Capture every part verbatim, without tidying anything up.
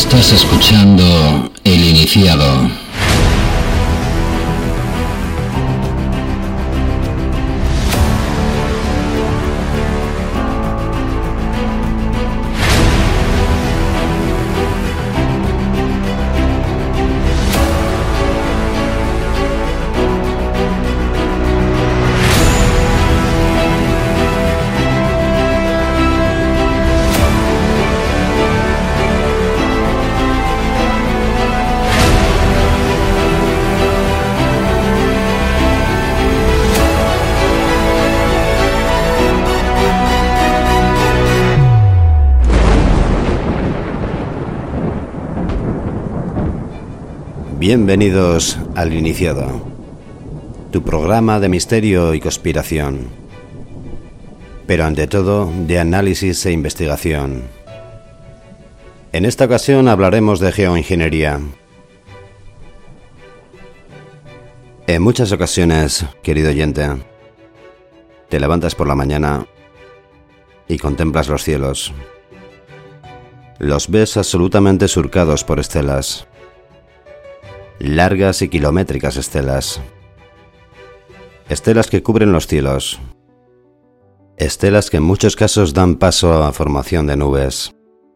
Estás escuchando El Iniciado. Bienvenidos al Iniciado, tu programa de misterio y conspiración, pero ante todo de análisis e investigación. En esta ocasión hablaremos de geoingeniería. En muchas ocasiones, querido oyente, te levantas por la mañana y contemplas los cielos. Los ves absolutamente surcados por estelas. Largas y kilométricas estelas. Estelas que cubren los cielos. Estelas que en muchos casos dan paso a formación de nubes.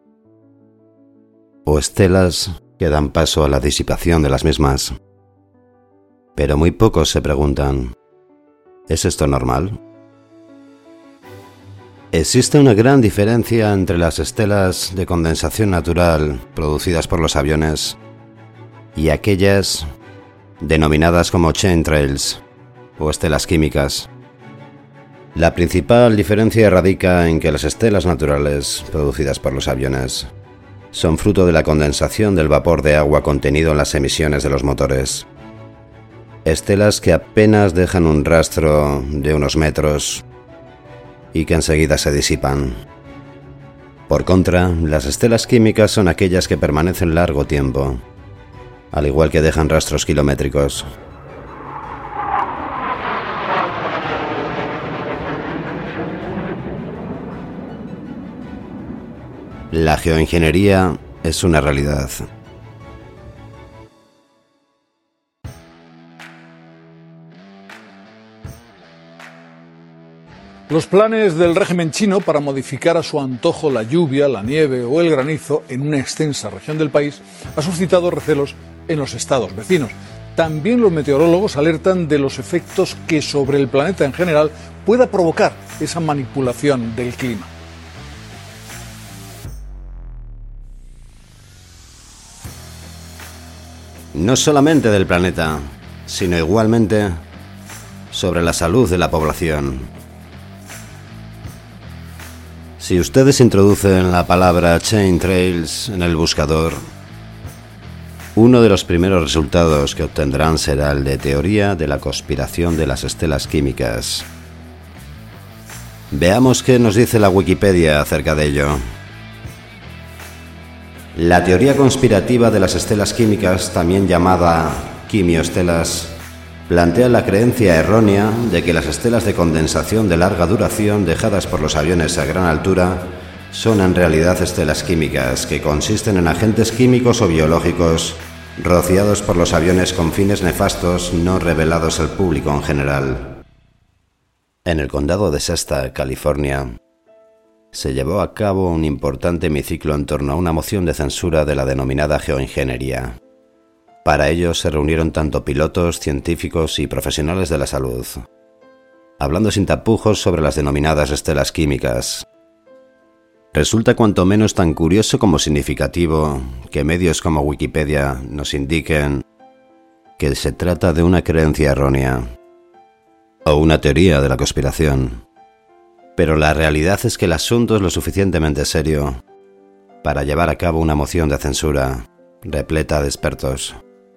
O estelas que dan paso a la disipación de las mismas. Pero muy pocos se preguntan, ¿es esto normal? Existe una gran diferencia entre las estelas de condensación natural producidas por los aviones y aquellas denominadas como chemtrails o estelas químicas. La principal diferencia radica en que las estelas naturales producidas por los aviones son fruto de la condensación del vapor de agua contenido en las emisiones de los motores. Estelas que apenas dejan un rastro de unos metros y que enseguida se disipan. Por contra, las estelas químicas son aquellas que permanecen largo tiempo, al igual que dejan rastros kilométricos. La geoingeniería es una realidad. Los planes del régimen chino para modificar a su antojo la lluvia, la nieve o el granizo en una extensa región del país ha suscitado recelos en los estados vecinos. También los meteorólogos alertan de los efectos que sobre el planeta en general pueda provocar esa manipulación del clima. No solamente del planeta, sino igualmente sobre la salud de la población. Si ustedes introducen la palabra chemtrails en el buscador, uno de los primeros resultados que obtendrán será el de teoría de la conspiración de las estelas químicas. Veamos qué nos dice la Wikipedia acerca de ello. La teoría conspirativa de las estelas químicas, también llamada quimioestelas, plantea la creencia errónea de que las estelas de condensación de larga duración dejadas por los aviones a gran altura son en realidad estelas químicas que consisten en agentes químicos o biológicos rociados por los aviones con fines nefastos no revelados al público en general. En el condado de Shasta, California, se llevó a cabo un importante hemiciclo en torno a una moción de censura de la denominada geoingeniería. Para ello se reunieron tanto pilotos, científicos y profesionales de la salud, hablando sin tapujos sobre las denominadas estelas químicas. Resulta cuanto menos tan curioso como significativo que medios como Wikipedia nos indiquen que se trata de una creencia errónea o una teoría de la conspiración. Pero la realidad es que el asunto es lo suficientemente serio para llevar a cabo una moción de censura repleta de expertos.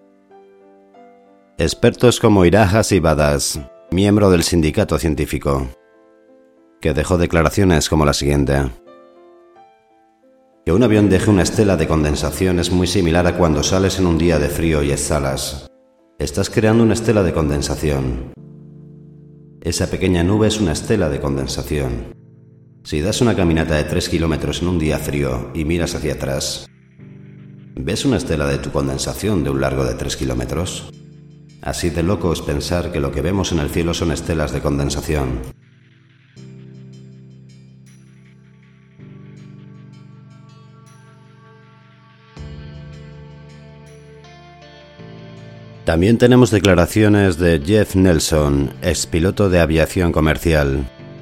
Expertos como Irajas Ibadas, miembro del sindicato científico, que dejó declaraciones como la siguiente: que un avión deje una estela de condensación es muy similar a cuando sales en un día de frío y exhalas. Estás creando una estela de condensación. Esa pequeña nube es una estela de condensación. Si das una caminata de tres kilómetros en un día frío y miras hacia atrás, ¿Ves una estela de tu condensación de un largo de tres kilómetros? Así de loco es pensar que lo que vemos en el cielo son estelas de condensación. También tenemos declaraciones de Jeff Nelson, expiloto de aviación comercial.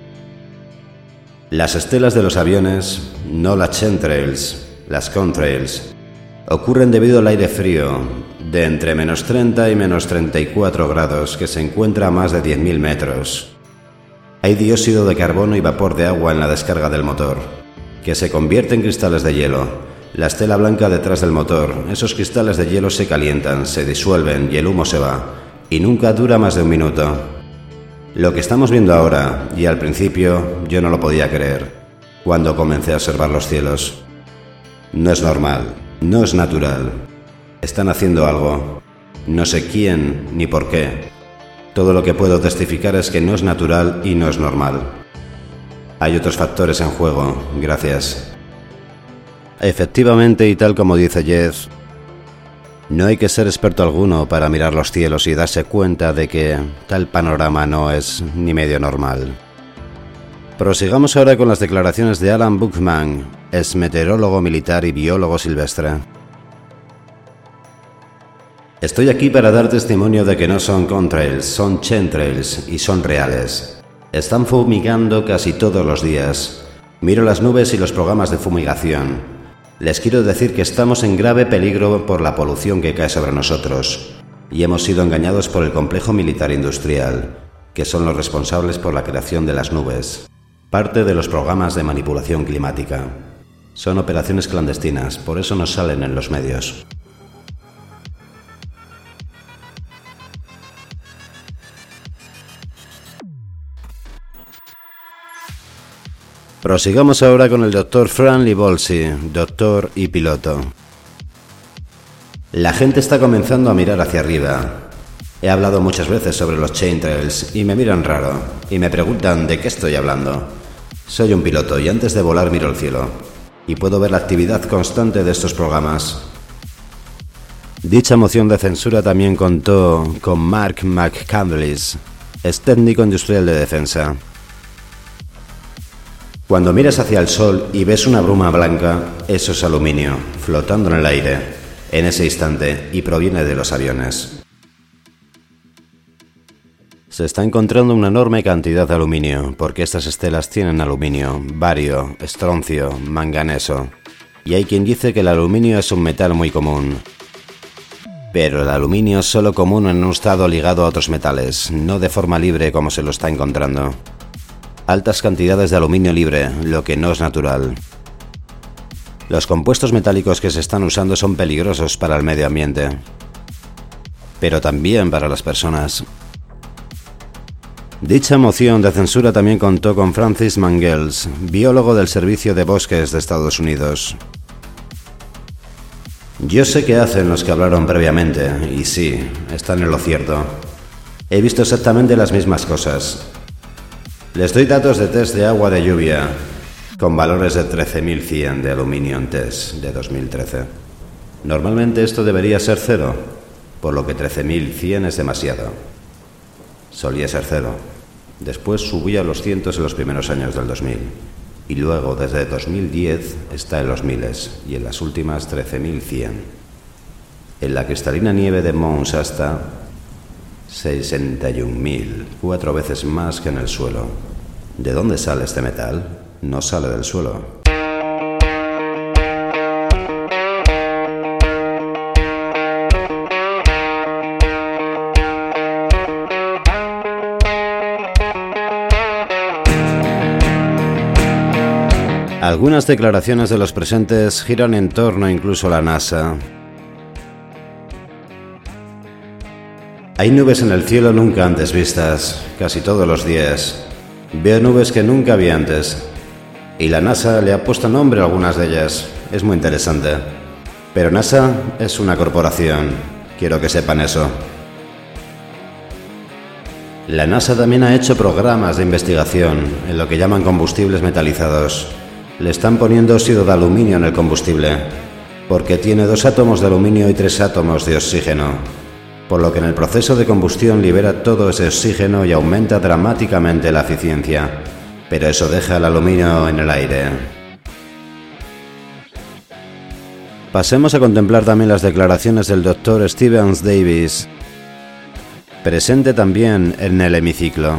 Las estelas de los aviones, no las chemtrails, las contrails, ocurren debido al aire frío, de entre menos treinta y menos treinta y cuatro grados, que se encuentra a más de diez mil metros. Hay dióxido de carbono y vapor de agua en la descarga del motor, que se convierte en cristales de hielo. La estela blanca detrás del motor, esos cristales de hielo se calientan, se disuelven y el humo se va, y nunca dura más de un minuto. Lo que estamos viendo ahora, y al principio yo no lo podía creer, cuando comencé a observar los cielos. No es normal, no es natural. Están haciendo algo. No sé quién ni por qué. Todo lo que puedo testificar es que no es natural y no es normal. Hay otros factores en juego, gracias. Efectivamente, y tal como dice Jeff, no hay que ser experto alguno para mirar los cielos y darse cuenta de que tal panorama no es ni medio normal. Prosigamos ahora con las declaraciones de Alan Buchman, ex meteorólogo militar y biólogo silvestre. Estoy aquí para dar testimonio de que no son contrails, son chemtrails y son reales. Están fumigando casi todos los días. Miro las nubes y los programas de fumigación. Les quiero decir que estamos en grave peligro por la polución que cae sobre nosotros, y hemos sido engañados por el complejo militar industrial, que son los responsables por la creación de las nubes, parte de los programas de manipulación climática. Son operaciones clandestinas, por eso no salen en los medios. Prosigamos ahora con el doctor Fran Libolsi, doctor y piloto. La gente está comenzando a mirar hacia arriba. He hablado muchas veces sobre los chemtrails y me miran raro, y me preguntan de qué estoy hablando. Soy un piloto y antes de volar miro el cielo, y puedo ver la actividad constante de estos programas. Dicha moción de censura también contó con Mark McCandless, ex técnico industrial de defensa. Cuando miras hacia el sol y ves una bruma blanca, eso es aluminio, flotando en el aire, en ese instante, y proviene de los aviones. Se está encontrando una enorme cantidad de aluminio, porque estas estelas tienen aluminio, bario, estroncio, manganeso, y hay quien dice que el aluminio es un metal muy común. Pero el aluminio es solo común en un estado ligado a otros metales, no de forma libre como se lo está encontrando. Altas cantidades de aluminio libre, lo que no es natural. Los compuestos metálicos que se están usando son peligrosos para el medio ambiente, pero también para las personas. Dicha moción de censura también contó con Francis Mangels, biólogo del Servicio de Bosques de Estados Unidos. Yo sé qué hacen los que hablaron previamente, y sí, están en lo cierto. He visto exactamente las mismas cosas. Les doy datos de test de agua de lluvia, con valores de trece mil cien de aluminio en test de dos mil trece. Normalmente esto debería ser cero, por lo que trece mil cien es demasiado. Solía ser cero. Después subía a los cientos en los primeros años del dos mil. Y luego, desde dos mil diez, está en los miles, y en las últimas trece mil cien. En la cristalina nieve de Mons hasta sesenta y un mil, cuatro veces más que en el suelo. ¿De dónde sale este metal? No sale del suelo. Algunas declaraciones de los presentes giran en torno incluso a la NASA. Hay nubes en el cielo nunca antes vistas, casi todos los días. Veo nubes que nunca vi antes. Y la NASA le ha puesto nombre a algunas de ellas. Es muy interesante. Pero NASA es una corporación. Quiero que sepan eso. La NASA también ha hecho programas de investigación en lo que llaman combustibles metalizados. Le están poniendo óxido de aluminio en el combustible. porque tiene dos átomos de aluminio y tres átomos de oxígeno, por lo que en el proceso de combustión libera todo ese oxígeno y aumenta dramáticamente la eficiencia, pero eso deja el aluminio en el aire. Pasemos a contemplar también las declaraciones del doctor Stephen Davis, presente también en el hemiciclo.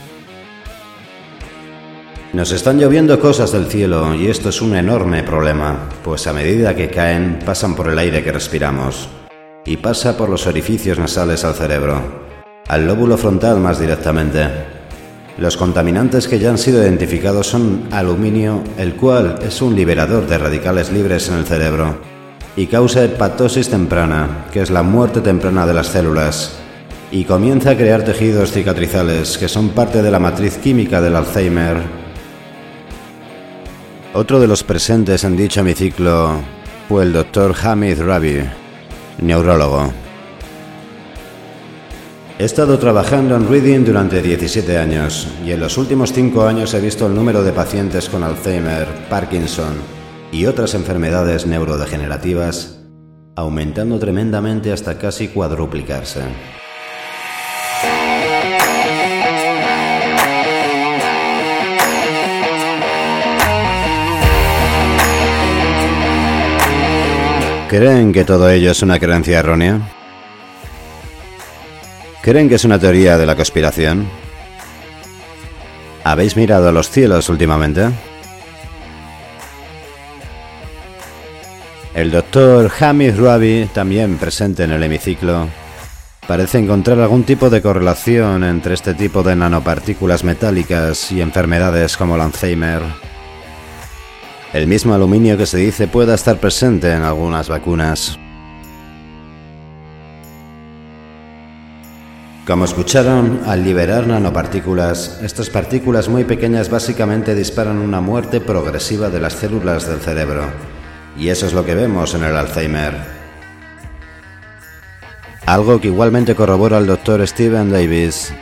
Nos están lloviendo cosas del cielo y esto es un enorme problema, pues a medida que caen pasan por el aire que respiramos y pasa por los orificios nasales al cerebro, al lóbulo frontal más directamente. Los contaminantes que ya han sido identificados son aluminio, el cual es un liberador de radicales libres en el cerebro y causa hepatosis temprana, que es la muerte temprana de las células, y comienza a crear tejidos cicatrizales que son parte de la matriz química del Alzheimer. Otro de los presentes en dicho hemiciclo fue el doctor Hamid Rabi, neurólogo. He estado trabajando en Reading durante diecisiete años y en los últimos cinco años he visto el número de pacientes con Alzheimer, Parkinson y otras enfermedades neurodegenerativas aumentando tremendamente hasta casi cuadruplicarse. ¿Creen que todo ello es una creencia errónea? ¿Creen que es una teoría de la conspiración? ¿Habéis mirado a los cielos últimamente? El doctor Hamid Rabi, también presente en el hemiciclo, parece encontrar algún tipo de correlación entre este tipo de nanopartículas metálicas y enfermedades como el Alzheimer. El mismo aluminio que se dice pueda estar presente en algunas vacunas. Como escucharon, al liberar nanopartículas, estas partículas muy pequeñas básicamente disparan una muerte progresiva de las células del cerebro. Y eso es lo que vemos en el Alzheimer. Algo que igualmente corrobora el doctor Stephen Davis.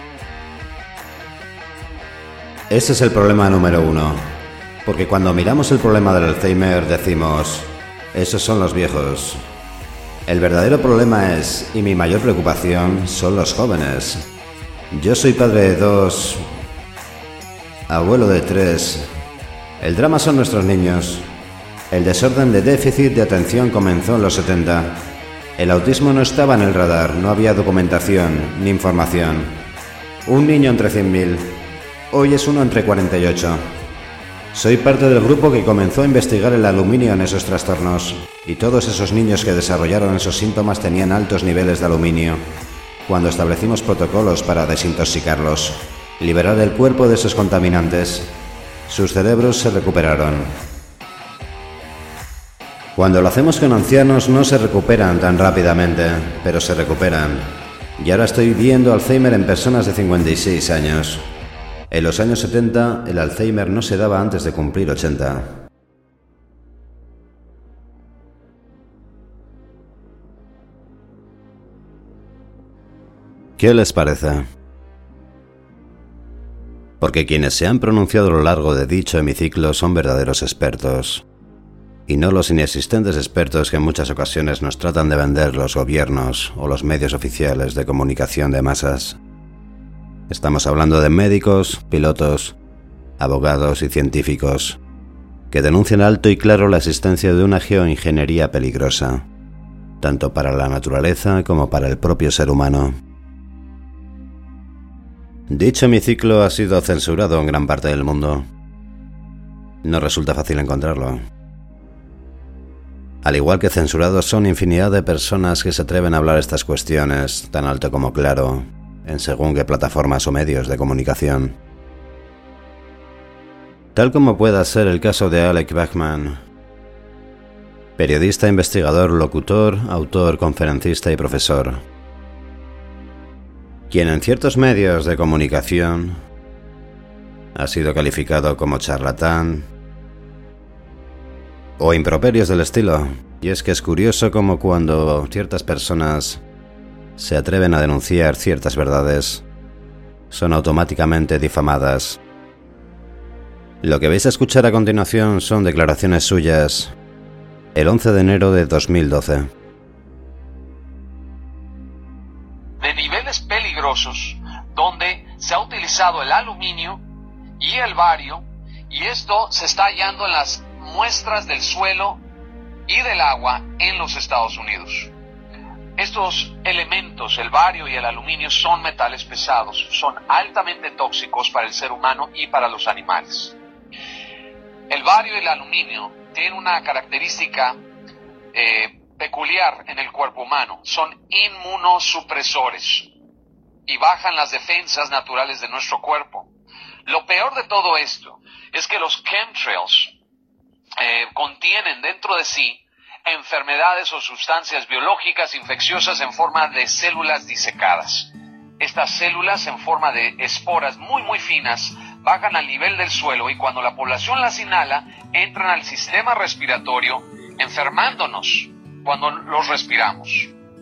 Ese es el problema número uno. Porque cuando miramos el problema del Alzheimer decimos, esos son los viejos. El verdadero problema es, y mi mayor preocupación, son los jóvenes. Yo soy padre de dos, abuelo de tres. El drama son nuestros niños. El desorden de déficit de atención comenzó en los setenta. El autismo no estaba en el radar, no había documentación ni información. Un niño entre cien mil. Hoy es uno entre cuarenta y ocho. Soy parte del grupo que comenzó a investigar el aluminio en esos trastornos, y todos esos niños que desarrollaron esos síntomas tenían altos niveles de aluminio. Cuando establecimos protocolos para desintoxicarlos, liberar el cuerpo de esos contaminantes, sus cerebros se recuperaron. Cuando lo hacemos con ancianos no se recuperan tan rápidamente, pero se recuperan. Y ahora estoy viendo Alzheimer en personas de cincuenta y seis años. En los años setenta, el Alzheimer no se daba antes de cumplir ochenta. ¿Qué les parece? Porque quienes se han pronunciado a lo largo de dicho hemiciclo son verdaderos expertos, y no los inexistentes expertos que en muchas ocasiones nos tratan de vender los gobiernos o los medios oficiales de comunicación de masas. Estamos hablando de médicos, pilotos, abogados y científicos que denuncian alto y claro la existencia de una geoingeniería peligrosa, tanto para la naturaleza como para el propio ser humano. Dicho hemiciclo ha sido censurado en gran parte del mundo. No resulta fácil encontrarlo. Al igual que censurados son infinidad de personas que se atreven a hablar estas cuestiones, tan alto como claro, en según qué plataformas o medios de comunicación. Tal como pueda ser el caso de Alex Bachman, periodista, investigador, locutor, autor, conferencista y profesor, quien en ciertos medios de comunicación ha sido calificado como charlatán o improperios del estilo. Y es que es curioso como cuando ciertas personas se atreven a denunciar ciertas verdades, son automáticamente difamadas. Lo que vais a escuchar a continuación son declaraciones suyas, el once de enero de dos mil doce. De niveles peligrosos donde se ha utilizado el aluminio y el bario, y esto se está hallando en las muestras del suelo y del agua en los Estados Unidos. Estos elementos, el bario y el aluminio, son metales pesados, son altamente tóxicos para el ser humano y para los animales. El bario y el aluminio tienen una característica eh, peculiar en el cuerpo humano, son inmunosupresores y bajan las defensas naturales de nuestro cuerpo. Lo peor de todo esto es que los chemtrails eh, contienen dentro de sí enfermedades o sustancias biológicas infecciosas en forma de células disecadas. Estas células en forma de esporas muy muy finas bajan al nivel del suelo y cuando la población las inhala entran al sistema respiratorio enfermándonos cuando los respiramos.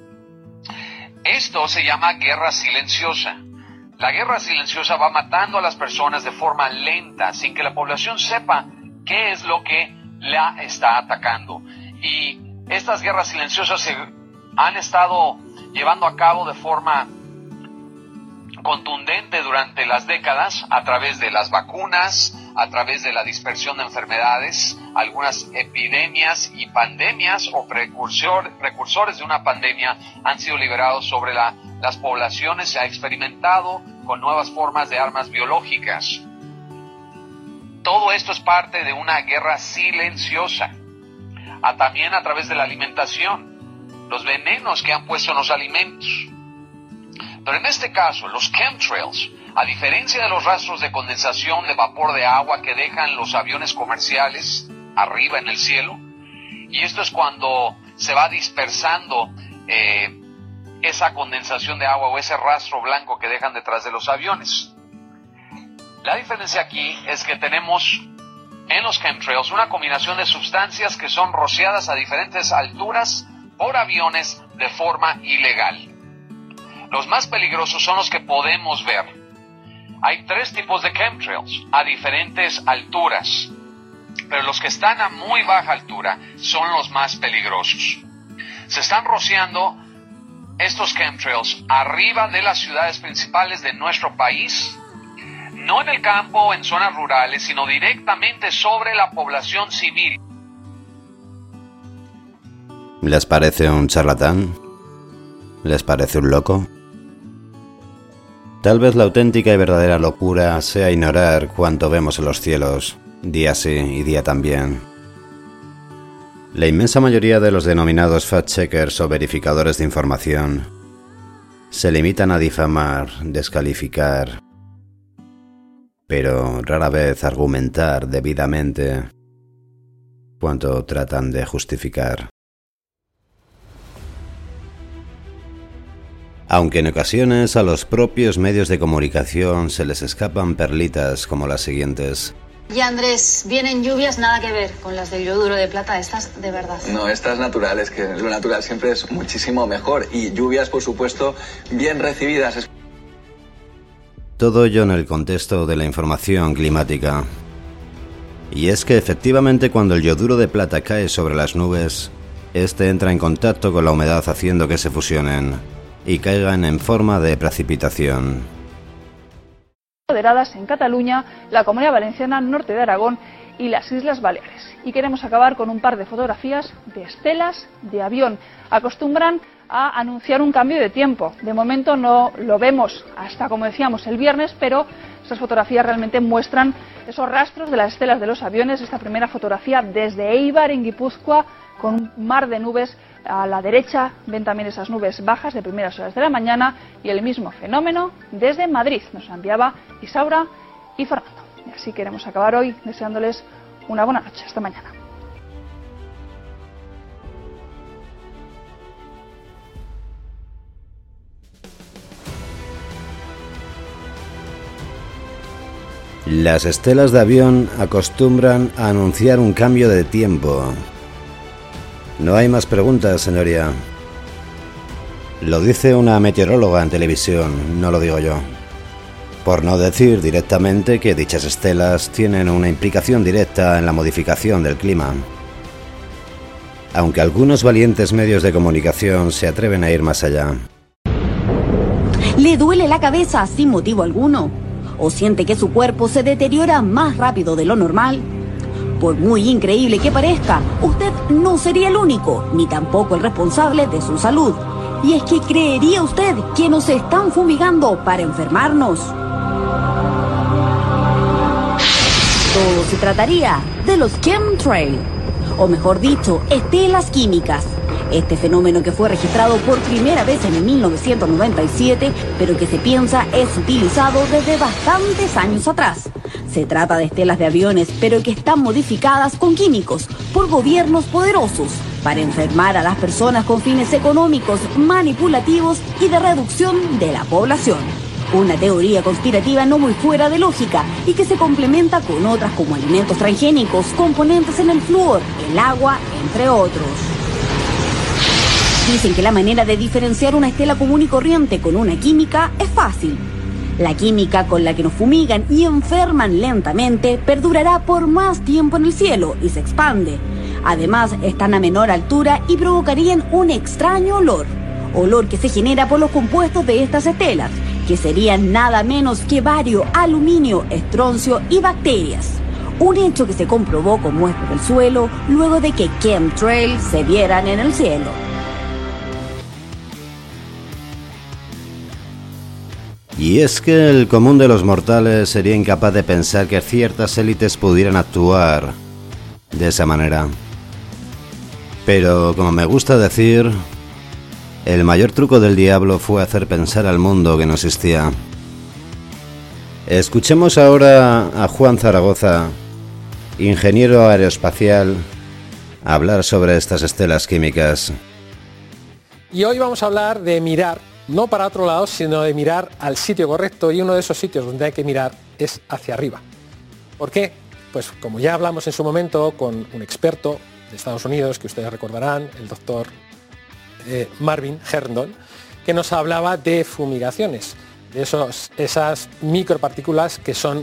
Esto se llama guerra silenciosa. La guerra silenciosa va matando a las personas de forma lenta sin que la población sepa qué es lo que la está atacando. Y estas guerras silenciosas se han estado llevando a cabo de forma contundente durante las décadas a través de las vacunas, a través de la dispersión de enfermedades, algunas epidemias y pandemias o precursor, precursores de una pandemia han sido liberados sobre la, las poblaciones, se ha experimentado con nuevas formas de armas biológicas. Todo esto es parte de una guerra silenciosa. A, también a través de la alimentación, los venenos que han puesto en los alimentos. Pero en este caso, los chemtrails, a diferencia de los rastros de condensación de vapor de agua que dejan los aviones comerciales arriba en el cielo, y esto es cuando se va dispersando eh, esa condensación de agua o ese rastro blanco que dejan detrás de los aviones. La diferencia aquí es que tenemos en los chemtrails una combinación de sustancias que son rociadas a diferentes alturas por aviones de forma ilegal. Los más peligrosos son los que podemos ver. Hay tres tipos de chemtrails a diferentes alturas, pero los que están a muy baja altura son los más peligrosos. Se están rociando estos chemtrails arriba de las ciudades principales de nuestro país, no en el campo o en zonas rurales, sino directamente sobre la población civil. ¿Les parece un charlatán? ¿Les parece un loco? Tal vez la auténtica y verdadera locura sea ignorar cuanto vemos en los cielos, día sí y día también. La inmensa mayoría de los denominados fact-checkers o verificadores de información se limitan a difamar, descalificar, pero rara vez argumentar debidamente cuanto tratan de justificar. Aunque en ocasiones a los propios medios de comunicación se les escapan perlitas como las siguientes. Y Andrés, vienen lluvias nada que ver con las del yoduro de plata, estas de verdad. No, estas naturales, que lo natural siempre es muchísimo mejor. Y lluvias, por supuesto, bien recibidas. Todo ello en el contexto de la información climática. Y es que efectivamente cuando el yoduro de plata cae sobre las nubes, este entra en contacto con la humedad haciendo que se fusionen y caigan en forma de precipitación. Moderadas en Cataluña, la Comunidad Valenciana, norte de Aragón y las Islas Baleares. Y queremos acabar con un par de fotografías de estelas de avión. Acostumbran a anunciar un cambio de tiempo. De momento no lo vemos hasta, como decíamos, el viernes, pero estas fotografías realmente muestran esos rastros de las estelas de los aviones. Esta primera fotografía desde Eibar, en Guipúzcoa, con un mar de nubes. A la derecha ven también esas nubes bajas de primeras horas de la mañana y el mismo fenómeno desde Madrid. Nos enviaba Isaura y Fernando. Y así queremos acabar hoy deseándoles una buena noche. Hasta mañana. Las estelas de avión acostumbran a anunciar un cambio de tiempo. No hay más preguntas, señoría. Lo dice una meteoróloga en televisión, no lo digo yo. Por no decir directamente que dichas estelas tienen una implicación directa en la modificación del clima. aunque algunos valientes medios de comunicación se atreven a ir más allá. ¿Le duele la cabeza sin motivo alguno? ¿O siente que su cuerpo se deteriora más rápido de lo normal? Por muy increíble que parezca, usted no sería el único, ni tampoco el responsable de su salud. Y es que ¿creería usted que nos están fumigando para enfermarnos? Todo se trataría de los chemtrails, o mejor dicho, estelas químicas. Este fenómeno, que fue registrado por primera vez en mil novecientos noventa y siete, pero que se piensa es utilizado desde bastantes años atrás. Se trata de estelas de aviones, pero que están modificadas con químicos por gobiernos poderosos para enfermar a las personas con fines económicos, manipulativos y de reducción de la población. Una teoría conspirativa no muy fuera de lógica y que se complementa con otras como alimentos transgénicos, componentes en el flúor, el agua, entre otros. Dicen que la manera de diferenciar una estela común y corriente con una química es fácil. La química con la que nos fumigan y enferman lentamente perdurará por más tiempo en el cielo y se expande. Además, están a menor altura y provocarían un extraño olor. Olor que se genera por los compuestos de estas estelas, que serían nada menos que bario, aluminio, estroncio y bacterias. Un hecho que se comprobó con muestras del suelo luego de que chemtrails se vieran en el cielo. Y es que el común de los mortales sería incapaz de pensar que ciertas élites pudieran actuar de esa manera. Pero, como me gusta decir, el mayor truco del diablo fue hacer pensar al mundo que no existía. Escuchemos ahora a Juan Zaragoza, ingeniero aeroespacial, hablar sobre estas estelas químicas. Y hoy vamos a hablar de mirar, no para otro lado, sino de mirar al sitio correcto, y uno de esos sitios donde hay que mirar es hacia arriba. ¿Por qué? Pues como ya hablamos en su momento con un experto de Estados Unidos, que ustedes recordarán, el doctor eh, Marvin Herndon, que nos hablaba de fumigaciones, de esos, esas micropartículas que son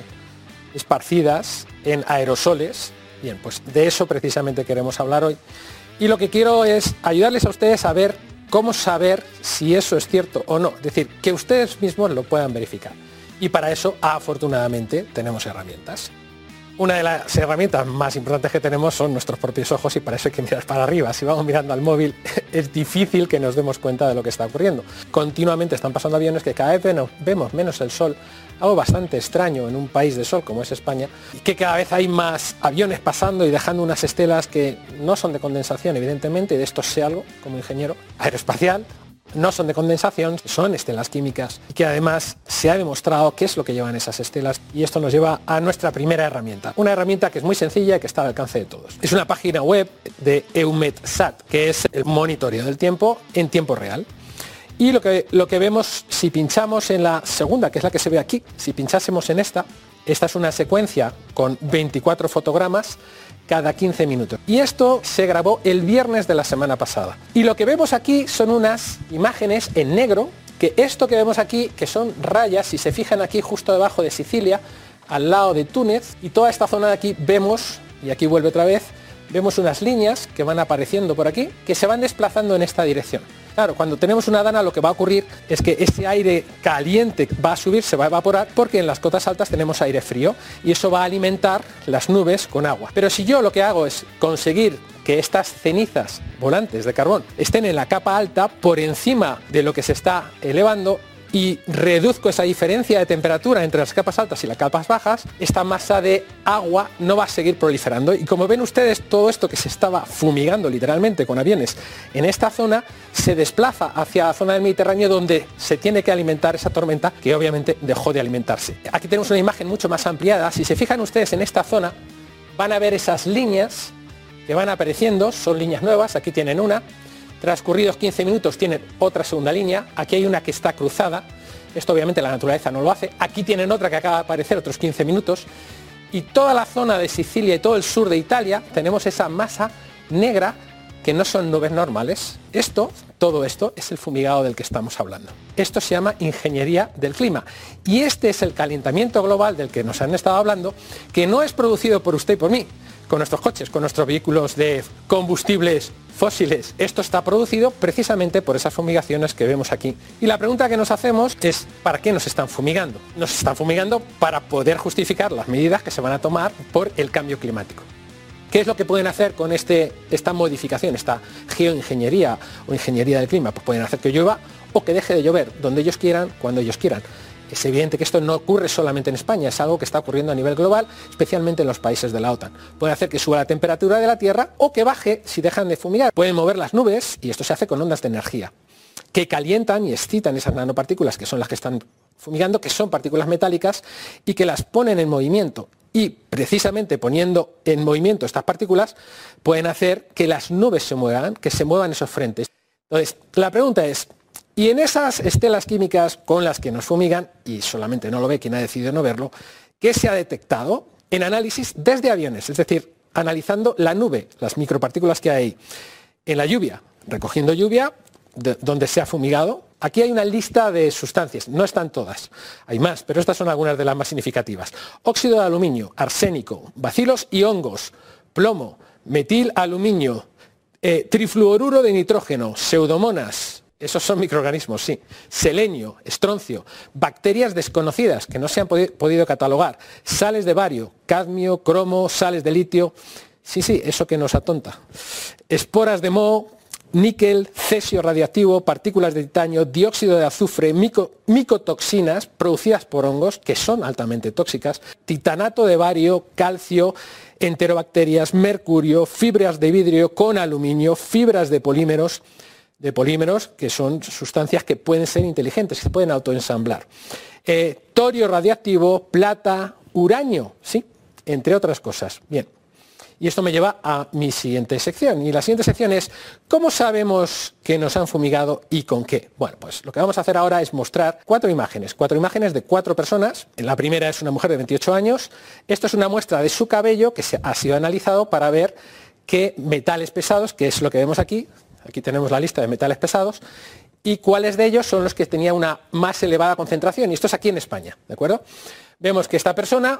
esparcidas en aerosoles. Bien, pues de eso precisamente queremos hablar hoy. Y lo que quiero es ayudarles a ustedes a ver cómo saber si eso es cierto o no. Es decir, que ustedes mismos lo puedan verificar. Y para eso, afortunadamente, tenemos herramientas. Una de las herramientas más importantes que tenemos son nuestros propios ojos, y para eso hay que mirar para arriba. Si vamos mirando al móvil, es difícil que nos demos cuenta de lo que está ocurriendo. Continuamente están pasando aviones que cada vez vemos menos el sol, algo bastante extraño en un país de sol como es España, y que cada vez hay más aviones pasando y dejando unas estelas que no son de condensación, evidentemente, y de esto sé algo como ingeniero aeroespacial. No son de condensación, son estelas químicas, y que además se ha demostrado qué es lo que llevan esas estelas, y esto nos lleva a nuestra primera herramienta. Una herramienta que es muy sencilla y que está al alcance de todos. Es una página web de EUMETSAT, que es el monitoreo del tiempo en tiempo real. Y lo que, lo que vemos, si pinchamos en la segunda, que es la que se ve aquí, si pinchásemos en esta, esta es una secuencia con veinticuatro fotogramas cada quince minutos. Y esto se grabó el viernes de la semana pasada. Y lo que vemos aquí son unas imágenes en negro, que esto que vemos aquí, que son rayas, si se fijan aquí justo debajo de Sicilia, al lado de Túnez, y toda esta zona de aquí vemos, y aquí vuelve otra vez, vemos unas líneas que van apareciendo por aquí, que se van desplazando en esta dirección. Claro, cuando tenemos una dana, lo que va a ocurrir es que ese aire caliente va a subir, se va a evaporar, porque en las cotas altas tenemos aire frío, y eso va a alimentar las nubes con agua. Pero si yo lo que hago es conseguir que estas cenizas volantes de carbón estén en la capa alta, por encima de lo que se está elevando, y reduzco esa diferencia de temperatura entre las capas altas y las capas bajas, esta masa de agua no va a seguir proliferando. Y como ven ustedes, todo esto que se estaba fumigando literalmente con aviones en esta zona, se desplaza hacia la zona del Mediterráneo, donde se tiene que alimentar esa tormenta, que obviamente dejó de alimentarse. Aquí tenemos una imagen mucho más ampliada. Si se fijan ustedes en esta zona, van a ver esas líneas que van apareciendo, son líneas nuevas, aquí tienen una. Transcurridos quince minutos tienen otra segunda línea, aquí hay una que está cruzada, esto obviamente la naturaleza no lo hace, aquí tienen otra que acaba de aparecer otros quince minutos, y toda la zona de Sicilia y todo el sur de Italia tenemos esa masa negra que no son nubes normales. Esto, todo esto, es el fumigado del que estamos hablando. Esto se llama ingeniería del clima. Y este es el calentamiento global del que nos han estado hablando, que no es producido por usted y por mí, con nuestros coches, con nuestros vehículos de combustibles fósiles. Esto está producido precisamente por esas fumigaciones que vemos aquí. Y la pregunta que nos hacemos es, ¿para qué nos están fumigando? Nos están fumigando para poder justificar las medidas que se van a tomar por el cambio climático. ¿Qué es lo que pueden hacer con este, esta modificación, esta geoingeniería o ingeniería del clima? Pues pueden hacer que llueva o que deje de llover, donde ellos quieran, cuando ellos quieran. Es evidente que esto no ocurre solamente en España, es algo que está ocurriendo a nivel global, especialmente en los países de la OTAN. Pueden hacer que suba la temperatura de la Tierra o que baje si dejan de fumigar. Pueden mover las nubes, y esto se hace con ondas de energía, que calientan y excitan esas nanopartículas, que son las que están fumigando, que son partículas metálicas, y que las ponen en movimiento. Y precisamente poniendo en movimiento estas partículas, pueden hacer que las nubes se muevan, que se muevan esos frentes. Entonces, la pregunta es, y en esas estelas químicas con las que nos fumigan, y solamente no lo ve quien ha decidido no verlo, ¿qué se ha detectado en análisis desde aviones? Es decir, analizando la nube, las micropartículas que hay en la lluvia, recogiendo lluvia, de, donde se ha fumigado. Aquí hay una lista de sustancias, no están todas, hay más, pero estas son algunas de las más significativas. Óxido de aluminio, arsénico, bacilos y hongos, plomo, metilaluminio, eh, trifluoruro de nitrógeno, pseudomonas. Esos son microorganismos, sí. Selenio, estroncio, bacterias desconocidas que no se han podi- podido catalogar, sales de bario, cadmio, cromo, sales de litio. Sí, sí, eso que nos atonta. Esporas de moho, níquel, cesio radiactivo, partículas de titanio, dióxido de azufre, mico, micotoxinas producidas por hongos, que son altamente tóxicas, titanato de bario, calcio, enterobacterias, mercurio, fibras de vidrio con aluminio, fibras de polímeros, de polímeros, que son sustancias que pueden ser inteligentes, que se pueden autoensamblar. Eh, torio radiactivo, plata, uranio, ¿sí? Entre otras cosas. Bien. Y esto me lleva a mi siguiente sección. Y la siguiente sección es, ¿cómo sabemos que nos han fumigado y con qué? Bueno, pues lo que vamos a hacer ahora es mostrar cuatro imágenes. Cuatro imágenes de cuatro personas. La primera es una mujer de veintiocho años. Esto es una muestra de su cabello que se ha sido analizado para ver qué metales pesados, que es lo que vemos aquí. Aquí tenemos la lista de metales pesados. Y cuáles de ellos son los que tenían una más elevada concentración. Y esto es aquí en España, ¿de acuerdo? Vemos que esta persona,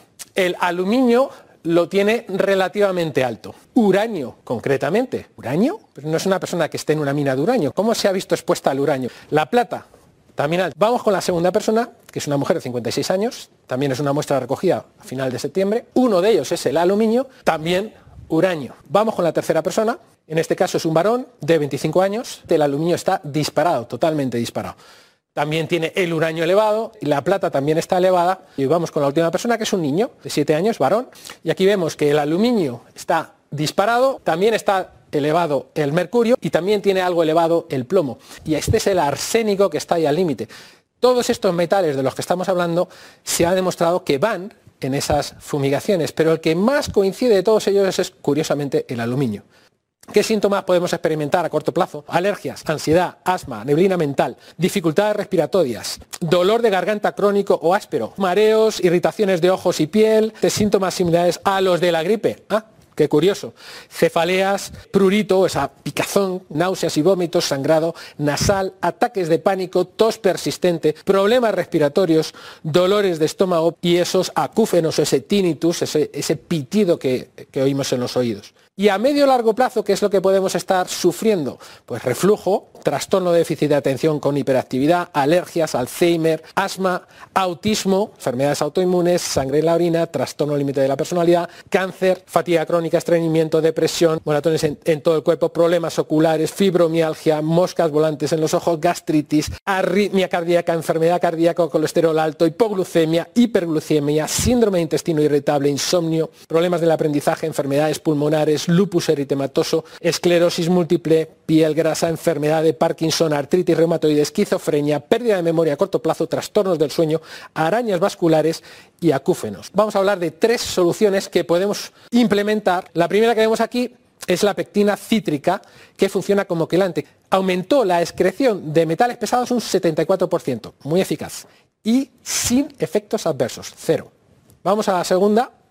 el aluminio lo tiene relativamente alto. Uranio, concretamente. ¿Uranio? Pero no es una persona que esté en una mina de uranio. ¿Cómo se ha visto expuesta al uranio? La plata, también alta. Vamos con la segunda persona, que es una mujer de cincuenta y seis años. También es una muestra recogida a final de septiembre. Uno de ellos es el aluminio, también uranio. Vamos con la tercera persona. En este caso es un varón de veinticinco años. El aluminio está disparado, totalmente disparado. También tiene el uranio elevado, y la plata también está elevada. Y vamos con la última persona, que es un niño de siete años, varón. Y aquí vemos que el aluminio está disparado, también está elevado el mercurio y también tiene algo elevado el plomo. Y este es el arsénico que está ahí al límite. Todos estos metales de los que estamos hablando se ha demostrado que van en esas fumigaciones, pero el que más coincide de todos ellos es, curiosamente, el aluminio. ¿Qué síntomas podemos experimentar a corto plazo? Alergias, ansiedad, asma, neblina mental, dificultades respiratorias, dolor de garganta crónico o áspero, mareos, irritaciones de ojos y piel, de síntomas similares a los de la gripe. Ah, qué curioso. Cefaleas, prurito, esa picazón, náuseas y vómitos, sangrado nasal, ataques de pánico, tos persistente, problemas respiratorios, dolores de estómago y esos acúfenos, ese tinnitus, ese, ese pitido que, que oímos en los oídos. Y a medio largo plazo, ¿qué es lo que podemos estar sufriendo? Pues reflujo, trastorno de déficit de atención con hiperactividad, alergias, Alzheimer, asma, autismo, enfermedades autoinmunes, sangre en la orina, trastorno límite de la personalidad, cáncer, fatiga crónica, estreñimiento, depresión, moratones en, en todo el cuerpo, problemas oculares, fibromialgia, moscas volantes en los ojos, gastritis, arritmia cardíaca, enfermedad cardíaca, colesterol alto, hipoglucemia, hiperglucemia, síndrome de intestino irritable, insomnio, problemas del aprendizaje, enfermedades pulmonares, lupus eritematoso, esclerosis múltiple, piel grasa, enfermedad de Parkinson, artritis reumatoide, esquizofrenia, pérdida de memoria a corto plazo, trastornos del sueño, arañas vasculares y acúfenos. Vamos a hablar de tres soluciones que podemos implementar. La primera que vemos aquí es la pectina cítrica, que funciona como quelante. Aumentó la excreción de metales pesados un setenta y cuatro por ciento, muy eficaz, y sin efectos adversos, cero. Vamos a la segunda.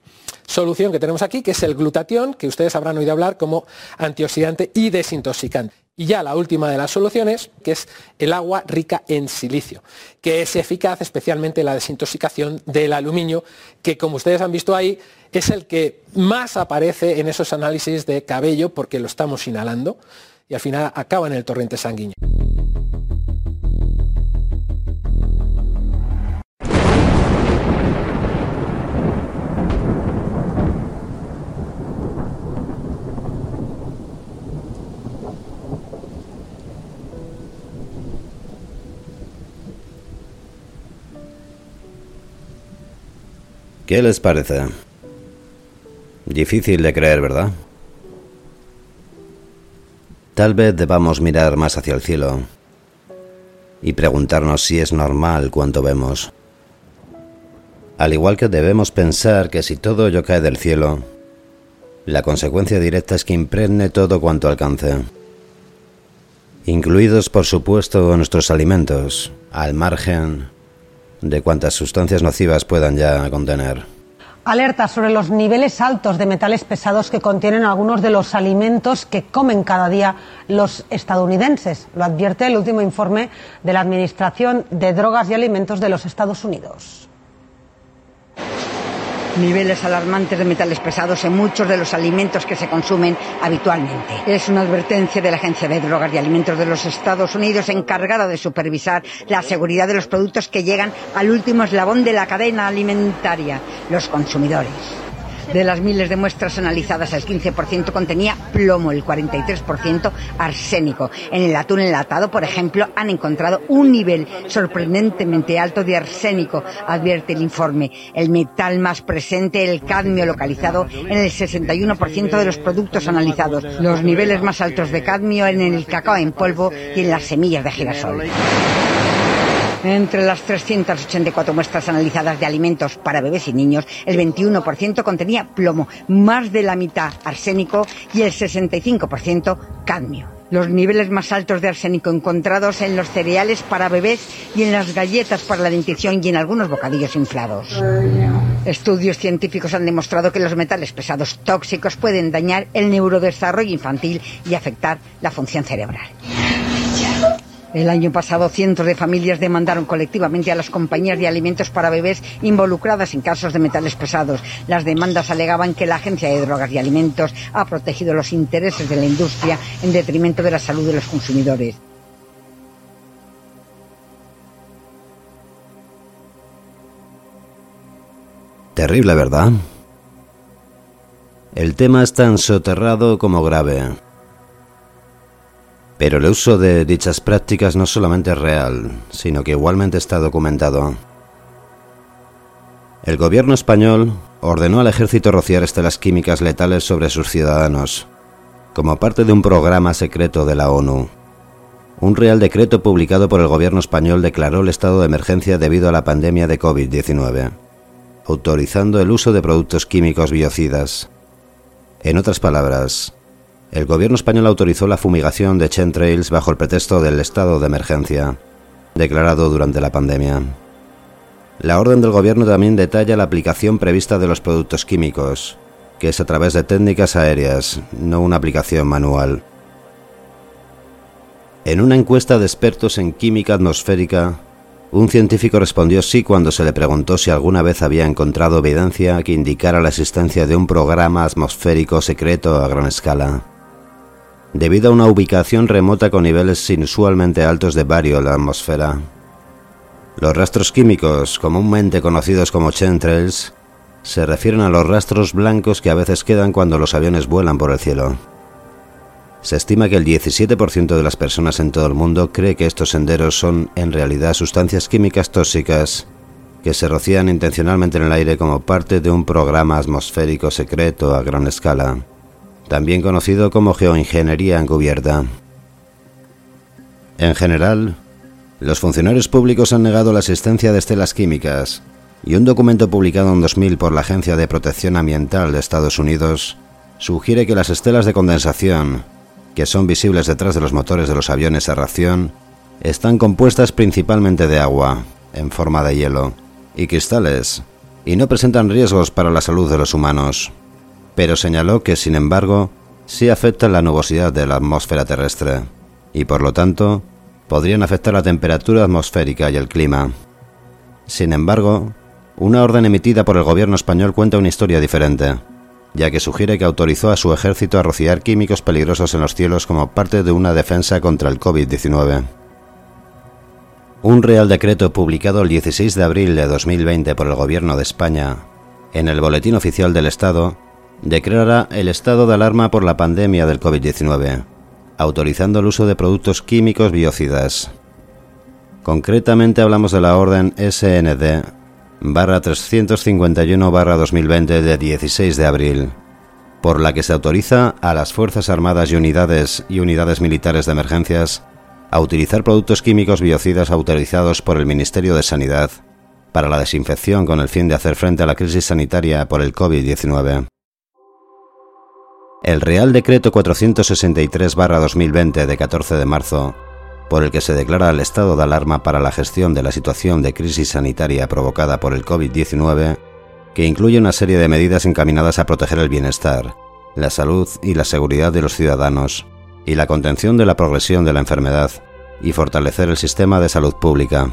solución que tenemos aquí, que es el glutatión, que ustedes habrán oído hablar como antioxidante y desintoxicante. Y ya la última de las soluciones, que es el agua rica en silicio, que es eficaz especialmente en la desintoxicación del aluminio, que como ustedes han visto ahí, es el que más aparece en esos análisis de cabello porque lo estamos inhalando y al final acaba en el torrente sanguíneo. ¿Qué les parece? Difícil de creer, ¿verdad? Tal vez debamos mirar más hacia el cielo y preguntarnos si es normal cuanto vemos. Al igual que debemos pensar que si todo ello cae del cielo, la consecuencia directa es que impregne todo cuanto alcance, incluidos por supuesto nuestros alimentos, al margen de cuantas sustancias nocivas puedan ya contener. Alerta sobre los niveles altos de metales pesados que contienen algunos de los alimentos que comen cada día los estadounidenses. Lo advierte el último informe de la Administración de Drogas y Alimentos de los Estados Unidos. Niveles alarmantes de metales pesados en muchos de los alimentos que se consumen habitualmente. Es una advertencia de la Agencia de Drogas y Alimentos de los Estados Unidos, encargada de supervisar la seguridad de los productos que llegan al último eslabón de la cadena alimentaria, los consumidores. De las miles de muestras analizadas, el quince por ciento contenía plomo, el cuarenta y tres por ciento arsénico. En el atún enlatado, por ejemplo, han encontrado un nivel sorprendentemente alto de arsénico, advierte el informe. El metal más presente, el cadmio, localizado en el sesenta y uno por ciento de los productos analizados. Los niveles más altos de cadmio en el cacao en polvo y en las semillas de girasol. Entre las trescientas ochenta y cuatro muestras analizadas de alimentos para bebés y niños, el veintiuno por ciento contenía plomo, más de la mitad arsénico y el sesenta y cinco por ciento cadmio. Los niveles más altos de arsénico encontrados en los cereales para bebés y en las galletas para la dentición y en algunos bocadillos inflados. Estudios científicos han demostrado que los metales pesados tóxicos pueden dañar el neurodesarrollo infantil y afectar la función cerebral. El año pasado, cientos de familias demandaron colectivamente a las compañías de alimentos para bebés involucradas en casos de metales pesados. Las demandas alegaban que la Agencia de Drogas y Alimentos ha protegido los intereses de la industria en detrimento de la salud de los consumidores. Terrible, ¿verdad? El tema es tan soterrado como grave. Pero el uso de dichas prácticas no solamente es real, sino que igualmente está documentado. El gobierno español ordenó al ejército rociar estelas químicas letales sobre sus ciudadanos, como parte de un programa secreto de la ONU. Un real decreto publicado por el gobierno español declaró el estado de emergencia debido a la pandemia de COVID diecinueve, autorizando el uso de productos químicos biocidas. En otras palabras, el gobierno español autorizó la fumigación de chemtrails bajo el pretexto del estado de emergencia, declarado durante la pandemia. La orden del gobierno también detalla la aplicación prevista de los productos químicos, que es a través de técnicas aéreas, no una aplicación manual. En una encuesta de expertos en química atmosférica, un científico respondió sí cuando se le preguntó si alguna vez había encontrado evidencia que indicara la existencia de un programa atmosférico secreto a gran escala. Debido a una ubicación remota con niveles inusualmente altos de bario en la atmósfera. Los rastros químicos, comúnmente conocidos como chemtrails, se refieren a los rastros blancos que a veces quedan cuando los aviones vuelan por el cielo. Se estima que el diecisiete por ciento de las personas en todo el mundo cree que estos senderos son en realidad sustancias químicas tóxicas que se rocían intencionalmente en el aire como parte de un programa atmosférico secreto a gran escala, también conocido como geoingeniería encubierta. En general, los funcionarios públicos han negado la existencia de estelas químicas, y un documento publicado en dos mil por la Agencia de Protección Ambiental de Estados Unidos sugiere que las estelas de condensación, que son visibles detrás de los motores de los aviones a reacción, están compuestas principalmente de agua, en forma de hielo, y cristales, y no presentan riesgos para la salud de los humanos, pero señaló que, sin embargo, sí afectan la nubosidad de la atmósfera terrestre, y por lo tanto, podrían afectar la temperatura atmosférica y el clima. Sin embargo, una orden emitida por el gobierno español cuenta una historia diferente, ya que sugiere que autorizó a su ejército a rociar químicos peligrosos en los cielos como parte de una defensa contra el COVID diecinueve. Un Real Decreto publicado el dieciséis de abril de dos mil veinte por el Gobierno de España, en el Boletín Oficial del Estado, declarará el estado de alarma por la pandemia del COVID diecinueve, autorizando el uso de productos químicos biocidas. Concretamente hablamos de la Orden S N D barra trescientos cincuenta y uno barra dos mil veinte de dieciséis de abril, por la que se autoriza a las Fuerzas Armadas y unidades y unidades militares de emergencias a utilizar productos químicos biocidas autorizados por el Ministerio de Sanidad para la desinfección con el fin de hacer frente a la crisis sanitaria por el COVID diecinueve. El Real Decreto cuatrocientos sesenta y tres barra dos mil veinte de catorce de marzo, por el que se declara el estado de alarma para la gestión de la situación de crisis sanitaria provocada por el COVID diecinueve, que incluye una serie de medidas encaminadas a proteger el bienestar, la salud y la seguridad de los ciudadanos, y la contención de la progresión de la enfermedad, y fortalecer el sistema de salud pública.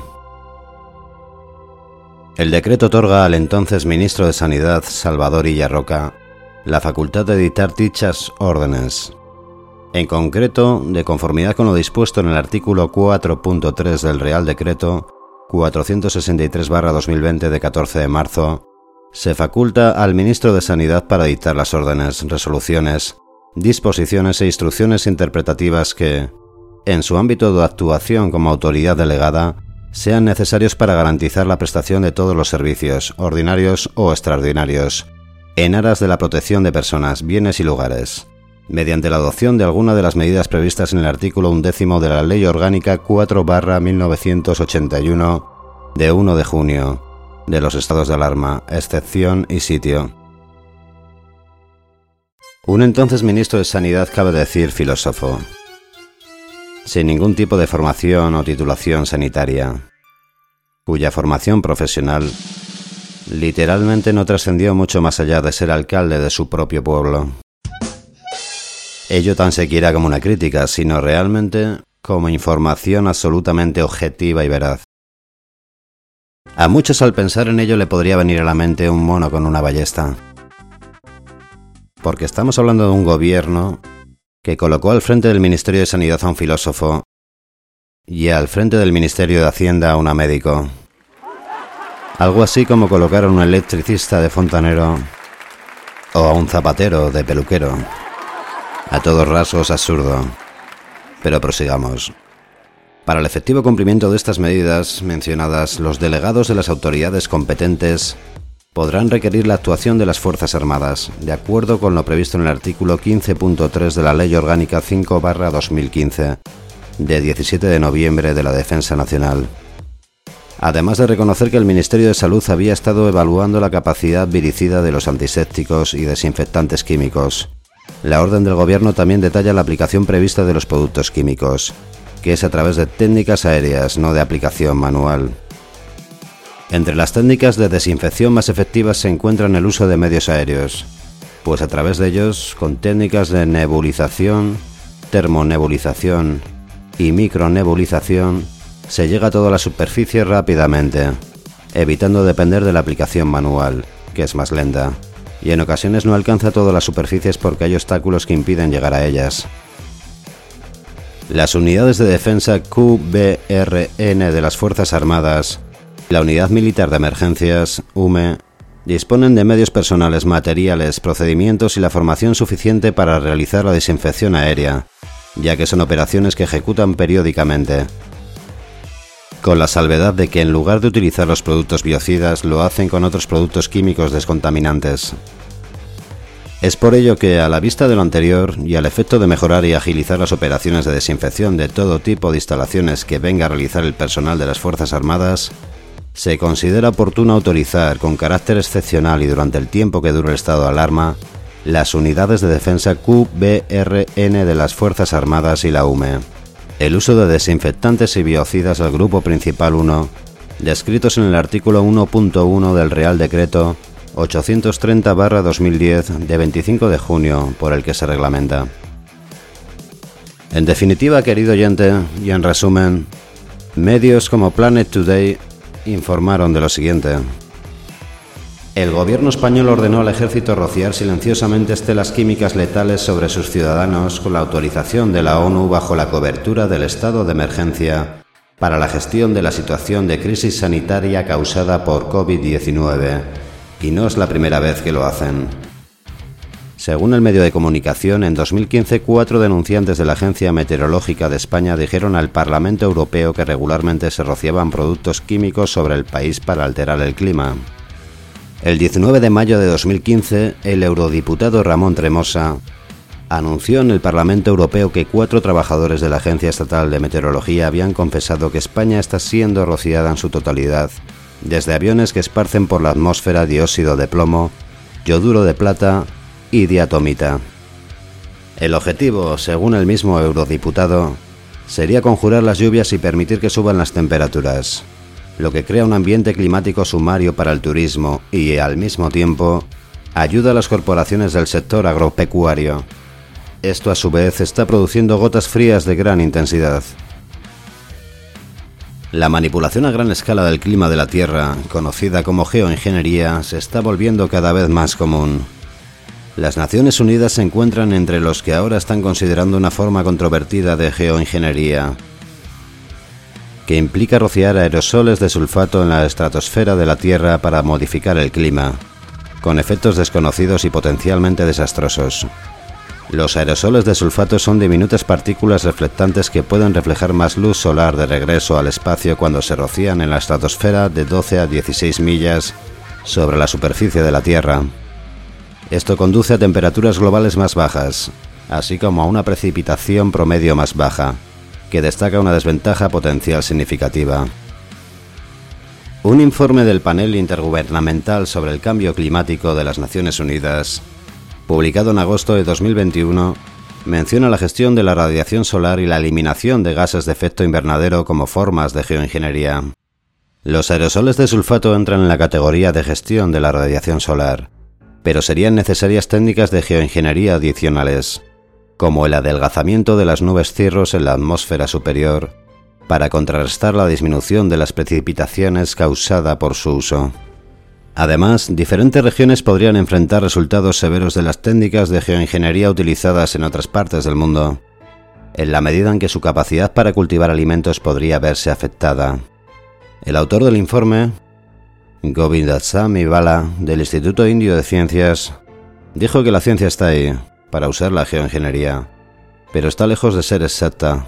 El decreto otorga al entonces ministro de Sanidad, Salvador Illa Roca, la facultad de dictar dichas órdenes. En concreto, de conformidad con lo dispuesto en el artículo cuatro punto tres del Real Decreto cuatrocientos sesenta y tres barra dos mil veinte de catorce de marzo, se faculta al ministro de Sanidad para dictar las órdenes, resoluciones, disposiciones e instrucciones interpretativas que, en su ámbito de actuación como autoridad delegada, sean necesarios para garantizar la prestación de todos los servicios, ordinarios o extraordinarios, en aras de la protección de personas, bienes y lugares, mediante la adopción de alguna de las medidas previstas en el artículo undécimo de la Ley Orgánica cuatro barra mil novecientos ochenta y uno de uno de junio, de los estados de alarma, excepción y sitio. Un entonces ministro de Sanidad, cabe decir filósofo, sin ningún tipo de formación o titulación sanitaria, cuya formación profesional literalmente no trascendió mucho más allá de ser alcalde de su propio pueblo. Ello tan siquiera como una crítica, sino realmente como información absolutamente objetiva y veraz. A muchos al pensar en ello le podría venir a la mente un mono con una ballesta, porque estamos hablando de un gobierno que colocó al frente del Ministerio de Sanidad a un filósofo y al frente del Ministerio de Hacienda a un médico. Algo así como colocar a un electricista de fontanero o a un zapatero de peluquero. A todos rasgos absurdo. Pero prosigamos. Para el efectivo cumplimiento de estas medidas mencionadas, los delegados de las autoridades competentes podrán requerir la actuación de las Fuerzas Armadas, de acuerdo con lo previsto en el artículo quince punto tres de la Ley Orgánica cinco barra dos mil quince, de diecisiete de noviembre de la Defensa Nacional. Además de reconocer que el Ministerio de Salud había estado evaluando la capacidad viricida de los antisépticos y desinfectantes químicos, la orden del Gobierno también detalla la aplicación prevista de los productos químicos, que es a través de técnicas aéreas, no de aplicación manual. Entre las técnicas de desinfección más efectivas se encuentran el uso de medios aéreos, pues a través de ellos, con técnicas de nebulización, termonebulización y micronebulización, se llega a toda la superficie rápidamente, evitando depender de la aplicación manual, que es más lenta, y en ocasiones no alcanza todas las superficies porque hay obstáculos que impiden llegar a ellas. Las unidades de defensa Q B R N de las Fuerzas Armadas, la Unidad Militar de Emergencias, U M E, disponen de medios personales, materiales, procedimientos y la formación suficiente para realizar la desinfección aérea, ya que son operaciones que ejecutan periódicamente, con la salvedad de que en lugar de utilizar los productos biocidas lo hacen con otros productos químicos descontaminantes. Es por ello que, a la vista de lo anterior y al efecto de mejorar y agilizar las operaciones de desinfección de todo tipo de instalaciones que venga a realizar el personal de las Fuerzas Armadas, se considera oportuno autorizar, con carácter excepcional y durante el tiempo que dure el estado de alarma, las unidades de defensa Q B R N de las Fuerzas Armadas y la U M E. El uso de desinfectantes y biocidas del Grupo Principal uno descritos en el artículo uno punto uno del Real Decreto ochocientos treinta barra dos mil diez de veinticinco de junio, por el que se reglamenta. En definitiva, querido oyente, y en resumen, medios como Planet Today informaron de lo siguiente. El gobierno español ordenó al ejército rociar silenciosamente estelas químicas letales sobre sus ciudadanos con la autorización de la ONU bajo la cobertura del estado de emergencia para la gestión de la situación de crisis sanitaria causada por COVID diecinueve, y no es la primera vez que lo hacen. Según el medio de comunicación, en dos mil quince cuatro denunciantes de la Agencia Meteorológica de España dijeron al Parlamento Europeo que regularmente se rociaban productos químicos sobre el país para alterar el clima. El diecinueve de mayo de dos mil quince, el eurodiputado Ramón Tremosa anunció en el Parlamento Europeo que cuatro trabajadores de la Agencia Estatal de Meteorología habían confesado que España está siendo rociada en su totalidad, desde aviones que esparcen por la atmósfera dióxido de plomo, yoduro de plata y diatomita. El objetivo, según el mismo eurodiputado, sería conjurar las lluvias y permitir que suban las temperaturas, lo que crea un ambiente climático sumario para el turismo y, al mismo tiempo, ayuda a las corporaciones del sector agropecuario. Esto, a su vez, está produciendo gotas frías de gran intensidad. La manipulación a gran escala del clima de la Tierra, conocida como geoingeniería, se está volviendo cada vez más común. Las Naciones Unidas se encuentran entre los que ahora están considerando una forma controvertida de geoingeniería, que implica rociar aerosoles de sulfato en la estratosfera de la Tierra para modificar el clima, con efectos desconocidos y potencialmente desastrosos. Los aerosoles de sulfato son diminutas partículas reflectantes que pueden reflejar más luz solar de regreso al espacio cuando se rocían en la estratosfera de doce a dieciséis millas sobre la superficie de la Tierra. Esto conduce a temperaturas globales más bajas, así como a una precipitación promedio más baja, que destaca una desventaja potencial significativa. Un informe del Panel Intergubernamental sobre el Cambio Climático de las Naciones Unidas, publicado en agosto de dos mil veintiuno, menciona la gestión de la radiación solar y la eliminación de gases de efecto invernadero como formas de geoingeniería. Los aerosoles de sulfato entran en la categoría de gestión de la radiación solar, pero serían necesarias técnicas de geoingeniería adicionales, como el adelgazamiento de las nubes cirros en la atmósfera superior, para contrarrestar la disminución de las precipitaciones causada por su uso. Además, diferentes regiones podrían enfrentar resultados severos de las técnicas de geoingeniería utilizadas en otras partes del mundo, en la medida en que su capacidad para cultivar alimentos podría verse afectada. El autor del informe, Govindasamy Bala, del Instituto Indio de Ciencias, dijo que la ciencia está ahí, para usar la geoingeniería, pero está lejos de ser exacta.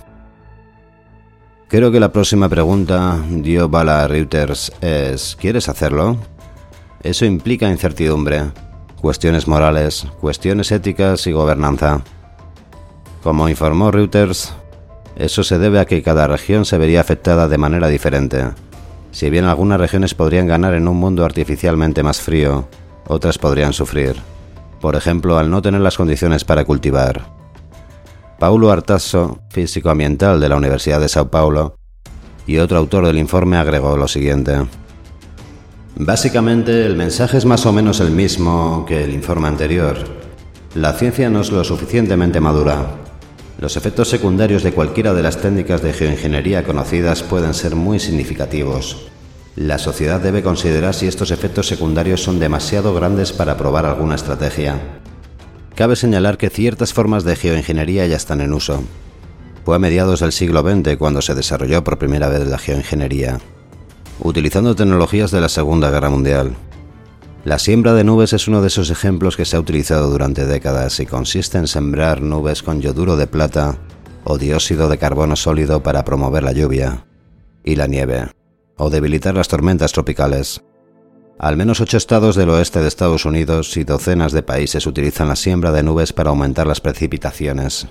Creo que la próxima pregunta, dio Bala a Reuters, es ¿quieres hacerlo? Eso implica incertidumbre, cuestiones morales, cuestiones éticas y gobernanza. Como informó Reuters, eso se debe a que cada región se vería afectada de manera diferente. Si bien algunas regiones podrían ganar en un mundo artificialmente más frío, otras podrían sufrir. Por ejemplo, al no tener las condiciones para cultivar. Paulo Artasso, físico ambiental de la Universidad de Sao Paulo, y otro autor del informe agregó lo siguiente. Básicamente, el mensaje es más o menos el mismo que el informe anterior. La ciencia no es lo suficientemente madura. Los efectos secundarios de cualquiera de las técnicas de geoingeniería conocidas pueden ser muy significativos. La sociedad debe considerar si estos efectos secundarios son demasiado grandes para probar alguna estrategia. Cabe señalar que ciertas formas de geoingeniería ya están en uso. Fue a mediados del siglo veinte cuando se desarrolló por primera vez la geoingeniería, utilizando tecnologías de la Segunda Guerra Mundial. La siembra de nubes es uno de esos ejemplos que se ha utilizado durante décadas y consiste en sembrar nubes con yoduro de plata o dióxido de carbono sólido para promover la lluvia y la nieve, o debilitar las tormentas tropicales. Al menos ocho estados del oeste de Estados Unidos y docenas de países utilizan la siembra de nubes para aumentar las precipitaciones.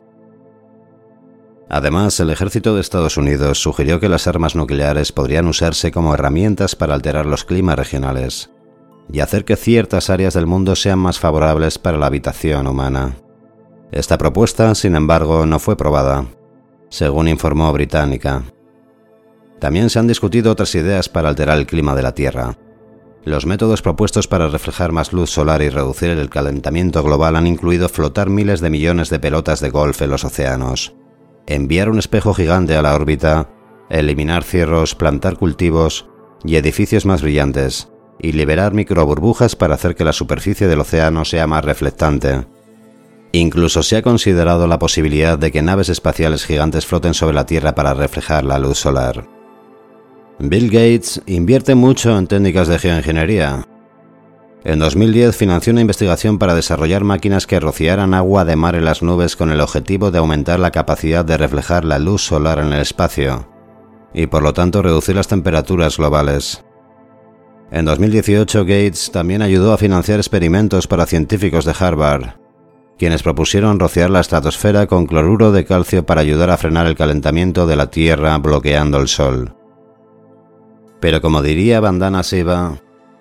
Además, el ejército de Estados Unidos sugirió que las armas nucleares podrían usarse como herramientas para alterar los climas regionales y hacer que ciertas áreas del mundo sean más favorables para la habitación humana. Esta propuesta, sin embargo, no fue probada, según informó Británica. También se han discutido otras ideas para alterar el clima de la Tierra. Los métodos propuestos para reflejar más luz solar y reducir el calentamiento global han incluido flotar miles de millones de pelotas de golf en los océanos, enviar un espejo gigante a la órbita, eliminar cierros, plantar cultivos y edificios más brillantes, y liberar microburbujas para hacer que la superficie del océano sea más reflectante. Incluso se ha considerado la posibilidad de que naves espaciales gigantes floten sobre la Tierra para reflejar la luz solar. Bill Gates invierte mucho en técnicas de geoingeniería. En dos mil diez financió una investigación para desarrollar máquinas que rociaran agua de mar en las nubes con el objetivo de aumentar la capacidad de reflejar la luz solar en el espacio, y por lo tanto reducir las temperaturas globales. En dos mil dieciocho Gates también ayudó a financiar experimentos para científicos de Harvard, quienes propusieron rociar la estratosfera con cloruro de calcio para ayudar a frenar el calentamiento de la Tierra bloqueando el Sol. Pero como diría Vandana Shiva,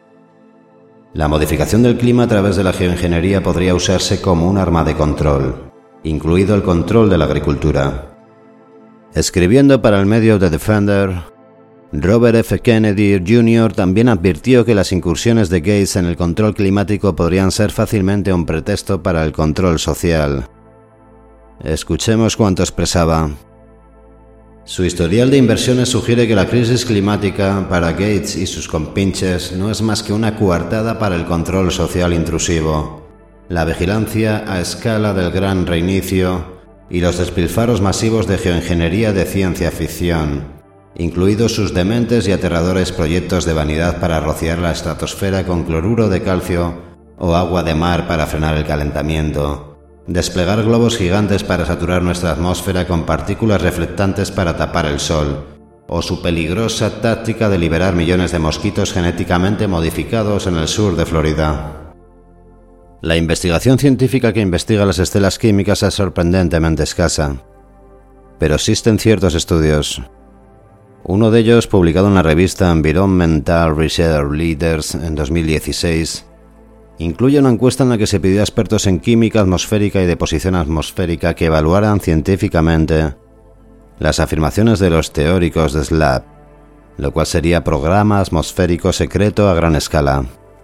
la modificación del clima a través de la geoingeniería podría usarse como un arma de control, incluido el control de la agricultura. Escribiendo para el medio The Defender, Robert F. Kennedy junior también advirtió que las incursiones de Gates en el control climático podrían ser fácilmente un pretexto para el control social. Escuchemos cuanto expresaba. Su historial de inversiones sugiere que la crisis climática para Gates y sus compinches no es más que una coartada para el control social intrusivo, la vigilancia a escala del gran reinicio y los despilfarros masivos de geoingeniería de ciencia ficción, incluidos sus dementes y aterradores proyectos de vanidad para rociar la estratosfera con cloruro de calcio o agua de mar para frenar el calentamiento, desplegar globos gigantes para saturar nuestra atmósfera con partículas reflectantes para tapar el sol, o su peligrosa táctica de liberar millones de mosquitos genéticamente modificados en el sur de Florida. La investigación científica que investiga las estelas químicas es sorprendentemente escasa, pero existen ciertos estudios. Uno de ellos, publicado en la revista Environmental Research Leaders en dos mil dieciséis, incluye una encuesta en la que se pidió a expertos en química atmosférica y deposición atmosférica que evaluaran científicamente las afirmaciones de los teóricos de SLAP, lo cual sería programa atmosférico secreto a gran escala.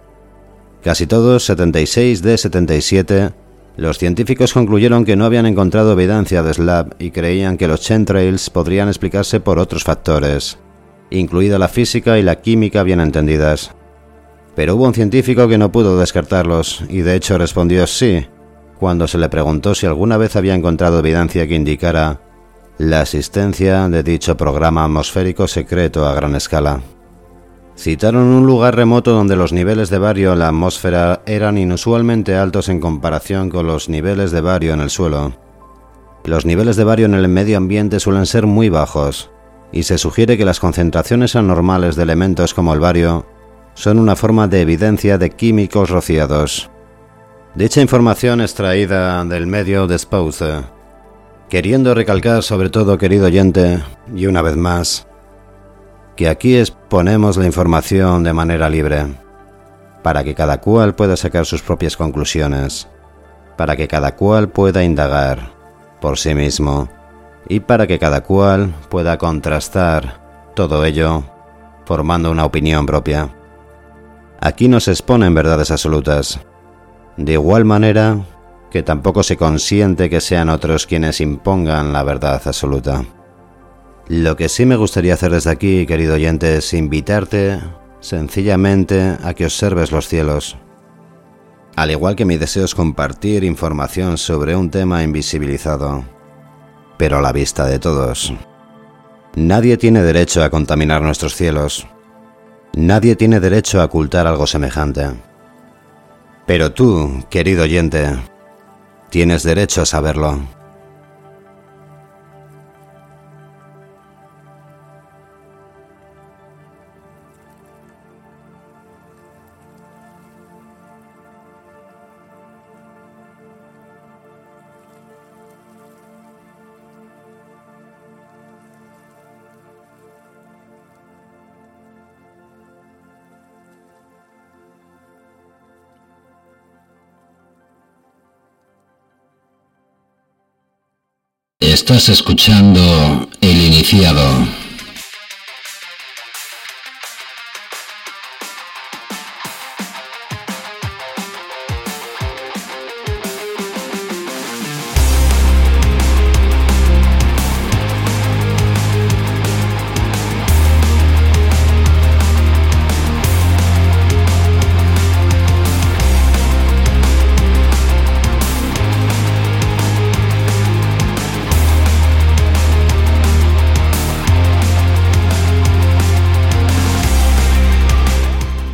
Casi todos, setenta y seis de setenta y siete, los científicos concluyeron que no habían encontrado evidencia de SLAP y creían que los chemtrails podrían explicarse por otros factores, incluida la física y la química bien entendidas. Pero hubo un científico que no pudo descartarlos, y de hecho respondió sí, cuando se le preguntó si alguna vez había encontrado evidencia que indicara la existencia de dicho programa atmosférico secreto a gran escala. Citaron un lugar remoto donde los niveles de bario en la atmósfera eran inusualmente altos en comparación con los niveles de bario en el suelo. Los niveles de bario en el medio ambiente suelen ser muy bajos, y se sugiere que las concentraciones anormales de elementos como el bario son una forma de evidencia de químicos rociados. Dicha información extraída del medio de Spouze, queriendo recalcar sobre todo, querido oyente, y una vez más, que aquí exponemos la información de manera libre, para que cada cual pueda sacar sus propias conclusiones, para que cada cual pueda indagar por sí mismo, y para que cada cual pueda contrastar todo ello formando una opinión propia. Aquí no se exponen verdades absolutas, de igual manera que tampoco se consiente que sean otros quienes impongan la verdad absoluta. Lo que sí me gustaría hacer desde aquí, querido oyente, es invitarte sencillamente a que observes los cielos. Al igual que mi deseo es compartir información sobre un tema invisibilizado, pero a la vista de todos. Nadie tiene derecho a contaminar nuestros cielos. Nadie tiene derecho a ocultar algo semejante. Pero tú, querido oyente, tienes derecho a saberlo. Estás escuchando El Iniciado.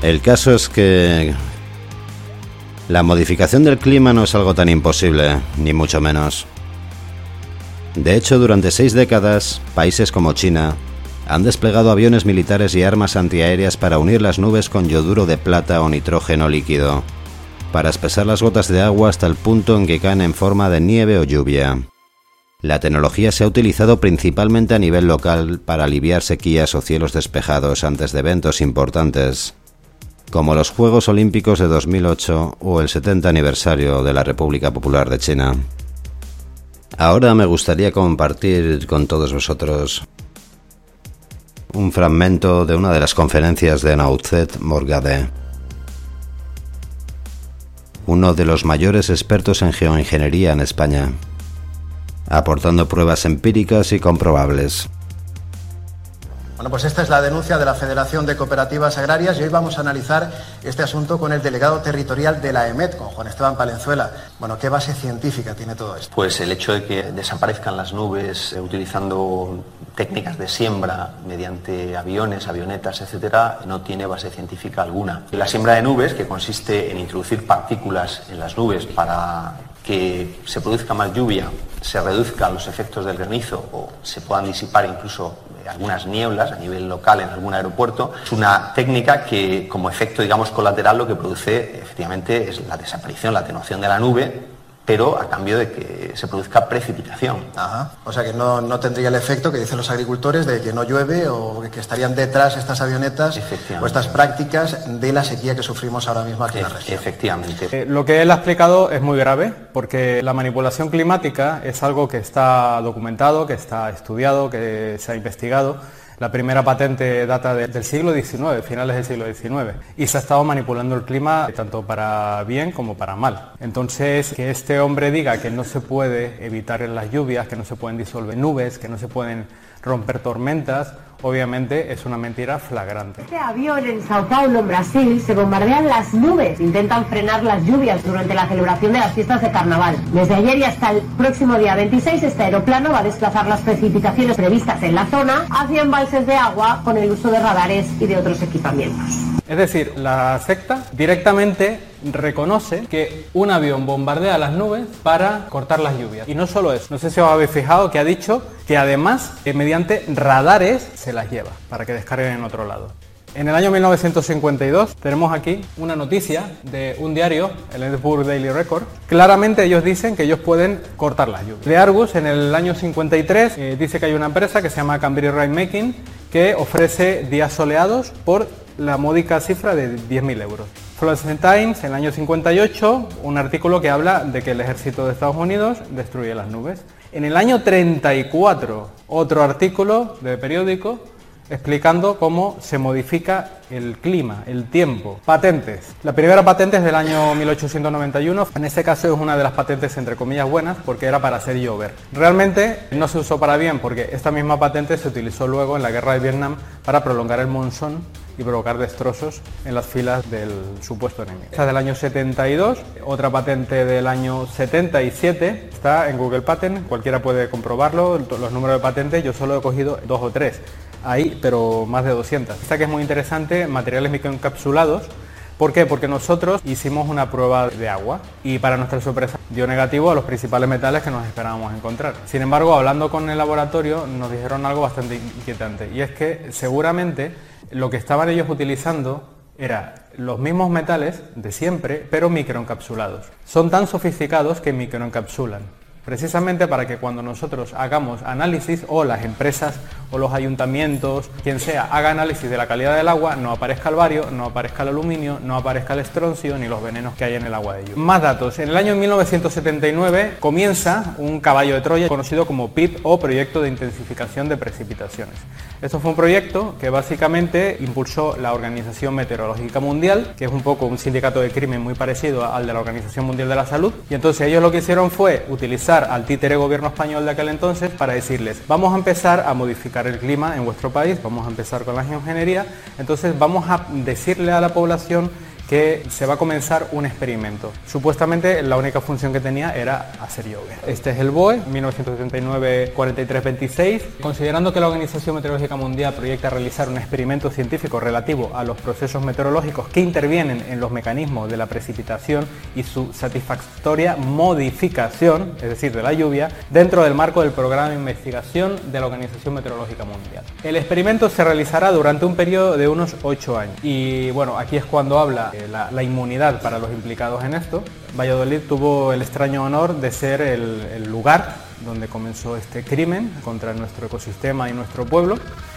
El caso es que la modificación del clima no es algo tan imposible, ni mucho menos. De hecho, durante seis décadas, países como China han desplegado aviones militares y armas antiaéreas para unir las nubes con yoduro de plata o nitrógeno líquido, para espesar las gotas de agua hasta el punto en que caen en forma de nieve o lluvia. La tecnología se ha utilizado principalmente a nivel local para aliviar sequías o cielos despejados antes de eventos importantes, como los Juegos Olímpicos de dos mil ocho o el setenta aniversario de la República Popular de China. Ahora me gustaría compartir con todos vosotros un fragmento de una de las conferencias de Naucet Morgade, uno de los mayores expertos en geoingeniería en España, aportando pruebas empíricas y comprobables. Bueno, pues esta es la denuncia de la Federación de Cooperativas Agrarias y hoy vamos a analizar este asunto con el delegado territorial de la E M E T, con Juan Esteban Palenzuela. Bueno, ¿qué base científica tiene todo esto? Pues el hecho de que desaparezcan las nubes eh, utilizando técnicas de siembra mediante aviones, avionetas, etcétera, no tiene base científica alguna. La siembra de nubes, que consiste en introducir partículas en las nubes para que se produzca más lluvia, se reduzcan los efectos del granizo o se puedan disipar incluso algunas nieblas a nivel local en algún aeropuerto, es una técnica que como efecto, digamos, colateral lo que produce efectivamente es la desaparición, la atenuación de la nube, pero a cambio de que se produzca precipitación. Ajá. O sea que no, no tendría el efecto que dicen los agricultores de que no llueve o que estarían detrás estas avionetas o estas prácticas de la sequía que sufrimos ahora mismo aquí en la región. Efectivamente. Eh, lo que él ha explicado es muy grave porque la manipulación climática es algo que está documentado, que está estudiado, que se ha investigado. La primera patente data de, del siglo diecinueve, finales del siglo diecinueve, y se ha estado manipulando el clima tanto para bien como para mal. Entonces, que este hombre diga que no se puede evitar las lluvias, que no se pueden disolver nubes, que no se pueden romper tormentas, obviamente es una mentira flagrante. Este avión en Sao Paulo, en Brasil, se bombardean las nubes. Intentan frenar las lluvias durante la celebración de las fiestas de carnaval. Desde ayer y hasta el próximo día veintiséis, este aeroplano va a desplazar las precipitaciones previstas en la zona hacia embalses de agua con el uso de radares y de otros equipamientos. Es decir, la secta directamente reconoce que un avión bombardea las nubes para cortar las lluvias. Y no solo eso, no sé si os habéis fijado que ha dicho que además eh, mediante radares se las lleva para que descarguen en otro lado. En el año mil novecientos cincuenta y dos tenemos aquí una noticia de un diario, el Edinburgh Daily Record. Claramente ellos dicen que ellos pueden cortar las lluvias. De Argus, en el año cincuenta y tres, eh, dice que hay una empresa que se llama Cambridge Rainmaking que ofrece días soleados por la módica cifra de diez mil euros. Florence Times, en el año cincuenta y ocho, un artículo que habla de que el ejército de Estados Unidos destruye las nubes. En el año treinta y cuatro, otro artículo de periódico explicando cómo se modifica el clima, el tiempo. Patentes. La primera patente es del año mil ochocientos noventa y uno. En este caso es una de las patentes entre comillas buenas porque era para hacer llover. Realmente no se usó para bien porque esta misma patente se utilizó luego en la guerra de Vietnam para prolongar el monzón y provocar destrozos en las filas del supuesto enemigo. Esta es del año setenta y dos, otra patente del año setenta y siete, está en Google Patent, cualquiera puede comprobarlo, los números de patentes, yo solo he cogido dos o tres, ahí, pero más de doscientas. Esta que es muy interesante, materiales microencapsulados. ¿Por qué? Porque nosotros hicimos una prueba de agua y para nuestra sorpresa dio negativo a los principales metales que nos esperábamos encontrar. Sin embargo, hablando con el laboratorio nos dijeron algo bastante inquietante y es que seguramente lo que estaban ellos utilizando era los mismos metales de siempre, pero microencapsulados. Son tan sofisticados que microencapsulan. Precisamente para que cuando nosotros hagamos análisis, o las empresas, o los ayuntamientos, quien sea, haga análisis de la calidad del agua, no aparezca el bario, no aparezca el aluminio, no aparezca el estroncio, ni los venenos que hay en el agua de lluvia. Más datos. En el año mil novecientos setenta y nueve comienza un caballo de Troya conocido como P I P, o Proyecto de Intensificación de Precipitaciones. Esto fue un proyecto que básicamente impulsó la Organización Meteorológica Mundial, que es un poco un sindicato de crimen muy parecido al de la Organización Mundial de la Salud, y entonces ellos lo que hicieron fue utilizar al títere gobierno español de aquel entonces para decirles: vamos a empezar a modificar el clima en vuestro país, vamos a empezar con la geoingeniería, entonces vamos a decirle a la población que se va a comenzar un experimento. Supuestamente la única función que tenía era hacer llover. Este es el B O E, mil novecientos setenta y nueve, cuarenta y tres veintiséis. Considerando que la Organización Meteorológica Mundial proyecta realizar un experimento científico relativo a los procesos meteorológicos que intervienen en los mecanismos de la precipitación y su satisfactoria modificación, es decir, de la lluvia, dentro del marco del programa de investigación de la Organización Meteorológica Mundial. El experimento se realizará durante un periodo de unos ocho años. Y bueno, aquí es cuando habla eh, la, la inmunidad para los implicados en esto. Valladolid tuvo el extraño honor de ser el, el lugar donde comenzó este crimen contra nuestro ecosistema y nuestro pueblo.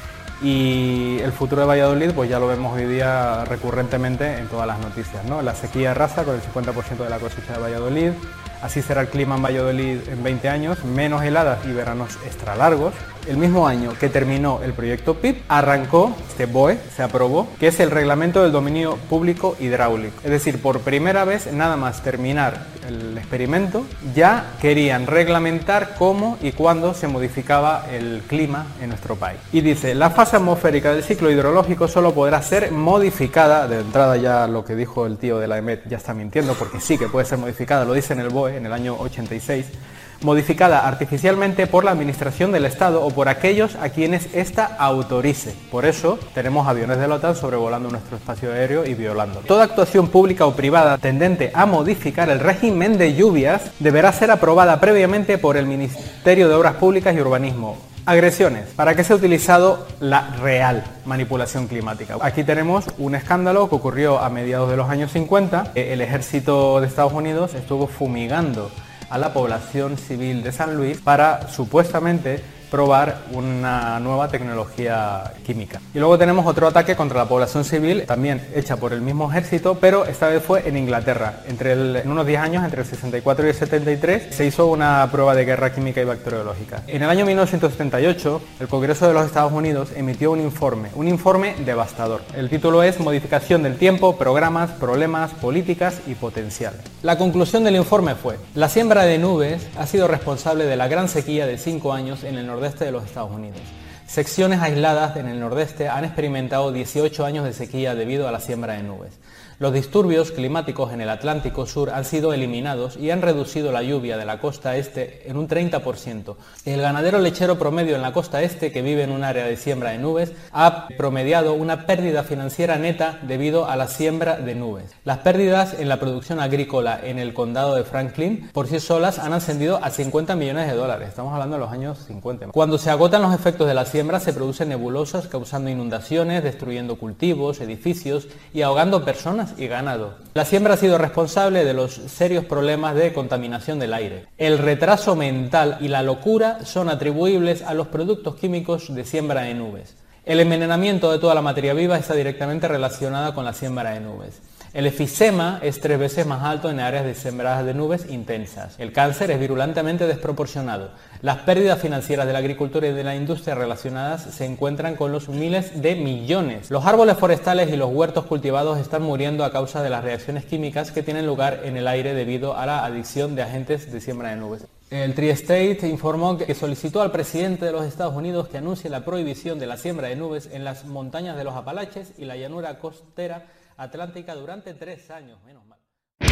Y el futuro de Valladolid, pues ya lo vemos hoy día recurrentemente en todas las noticias, ¿no? La sequía arrasa con el cincuenta por ciento de la cosecha de Valladolid. Así será el clima en Valladolid en veinte años, menos heladas y veranos extra largos. El mismo año que terminó el proyecto P I P, arrancó este B O E, se aprobó, que es el Reglamento del Dominio Público Hidráulico. Es decir, por primera vez, nada más terminar el experimento, ya querían reglamentar cómo y cuándo se modificaba el clima en nuestro país. Y dice, la fase atmosférica del ciclo hidrológico solo podrá ser modificada, de entrada ya lo que dijo el tío de la E M E T ya está mintiendo, porque sí que puede ser modificada, lo dice en el B O E en el año ochenta y seis, modificada artificialmente por la Administración del Estado o por aquellos a quienes ésta autorice. Por eso tenemos aviones de la OTAN sobrevolando nuestro espacio aéreo y violándolo. Toda actuación pública o privada tendente a modificar el régimen de lluvias deberá ser aprobada previamente por el Ministerio de Obras Públicas y Urbanismo. Agresiones. ¿Para qué se ha utilizado la real manipulación climática? Aquí tenemos un escándalo que ocurrió a mediados de los años cincuenta. El ejército de Estados Unidos estuvo fumigando a la población civil de San Luis para supuestamente probar una nueva tecnología química. Y luego tenemos otro ataque contra la población civil, también hecha por el mismo ejército, pero esta vez fue en Inglaterra. Entre el, en unos diez años, entre el sesenta y cuatro y el setenta y tres, se hizo una prueba de guerra química y bacteriológica. En el año mil novecientos setenta y ocho, el Congreso de los Estados Unidos emitió un informe, un informe devastador. El título es Modificación del tiempo, programas, problemas, políticas y potencial. La conclusión del informe fue: la siembra de nubes ha sido responsable de la gran sequía de cinco años en el nordeste de los Estados Unidos. Secciones aisladas en el nordeste han experimentado dieciocho años de sequía debido a la siembra de nubes. Los disturbios climáticos en el Atlántico Sur han sido eliminados y han reducido la lluvia de la costa este en un treinta por ciento. El ganadero lechero promedio en la costa este, que vive en un área de siembra de nubes, ha promediado una pérdida financiera neta debido a la siembra de nubes. Las pérdidas en la producción agrícola en el condado de Franklin por sí solas han ascendido a cincuenta millones de dólares. Estamos hablando de los años cincuenta. Cuando se agotan los efectos de la siembra, se producen nebulosas causando inundaciones, destruyendo cultivos, edificios y ahogando personas y ganado. La siembra ha sido responsable de los serios problemas de contaminación del aire. El retraso mental y la locura son atribuibles a los productos químicos de siembra de nubes. El envenenamiento de toda la materia viva está directamente relacionada con la siembra de nubes. El efisema es tres veces más alto en áreas de sembradas de nubes intensas. El cáncer es virulentemente desproporcionado. Las pérdidas financieras de la agricultura y de la industria relacionadas se encuentran con los miles de millones. Los árboles forestales y los huertos cultivados están muriendo a causa de las reacciones químicas que tienen lugar en el aire debido a la adición de agentes de siembra de nubes. El Tri-State informó que solicitó al presidente de los Estados Unidos que anuncie la prohibición de la siembra de nubes en las montañas de los Apalaches y la llanura costera atlántica durante tres años, menos mal.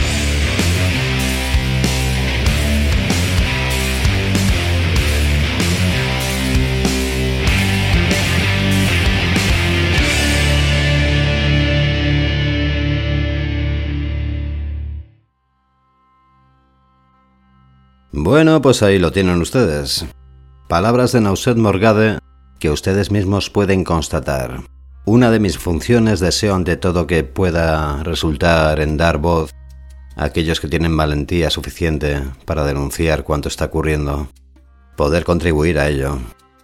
Bueno, pues ahí lo tienen ustedes. Palabras de Nauset Morgade que ustedes mismos pueden constatar. Una de mis funciones deseo ante todo que pueda resultar en dar voz a aquellos que tienen valentía suficiente para denunciar cuanto está ocurriendo, poder contribuir a ello.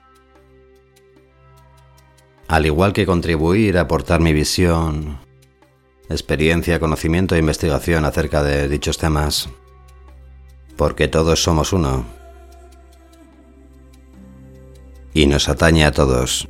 Al igual que contribuir a aportar mi visión, experiencia, conocimiento e investigación acerca de dichos temas, porque todos somos uno y nos atañe a todos.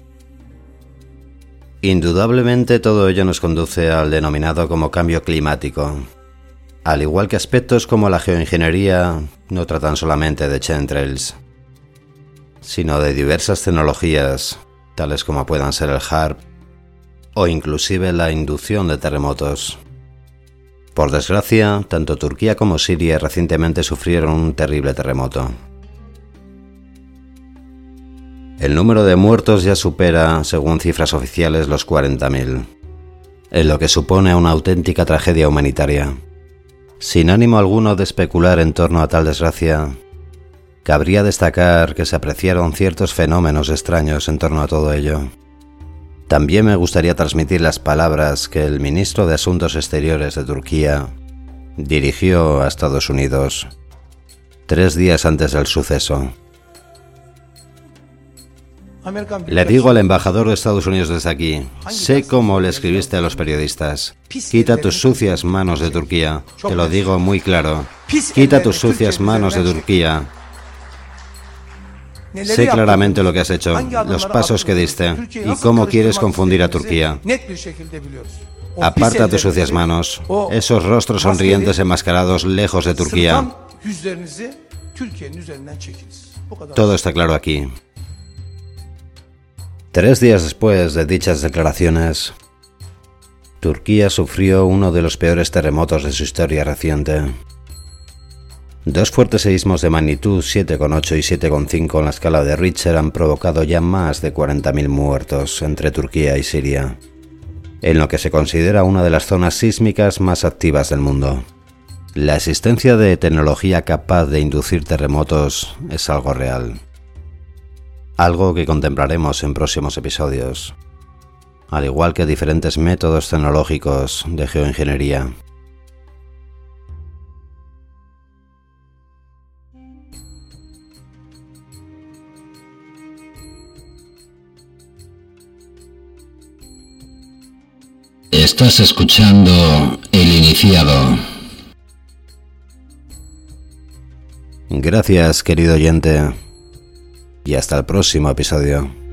Indudablemente todo ello nos conduce al denominado como cambio climático, al igual que aspectos como la geoingeniería no tratan solamente de chemtrails, sino de diversas tecnologías, tales como puedan ser el HAARP o inclusive la inducción de terremotos. Por desgracia, tanto Turquía como Siria recientemente sufrieron un terrible terremoto. El número de muertos ya supera, según cifras oficiales, los cuarenta mil, en lo que supone una auténtica tragedia humanitaria. Sin ánimo alguno de especular en torno a tal desgracia, cabría destacar que se apreciaron ciertos fenómenos extraños en torno a todo ello. También me gustaría transmitir las palabras que el ministro de Asuntos Exteriores de Turquía dirigió a Estados Unidos tres días antes del suceso. Le digo al embajador de Estados Unidos desde aquí, sé cómo le escribiste a los periodistas. Quita tus sucias manos de Turquía. Te lo digo muy claro. Quita tus sucias manos de Turquía. Sé claramente lo que has hecho, los pasos que diste y cómo quieres confundir a Turquía. Aparta tus sucias manos, esos rostros sonrientes enmascarados lejos de Turquía. Todo está claro aquí. Tres días después de dichas declaraciones, Turquía sufrió uno de los peores terremotos de su historia reciente. Dos fuertes seísmos de magnitud siete coma ocho y siete coma cinco en la escala de Richter han provocado ya más de cuarenta mil muertos entre Turquía y Siria, en lo que se considera una de las zonas sísmicas más activas del mundo. La existencia de tecnología capaz de inducir terremotos es algo real. Algo que contemplaremos en próximos episodios, al igual que diferentes métodos tecnológicos de geoingeniería. Estás escuchando El Iniciado. Gracias, querido oyente, y hasta el próximo episodio.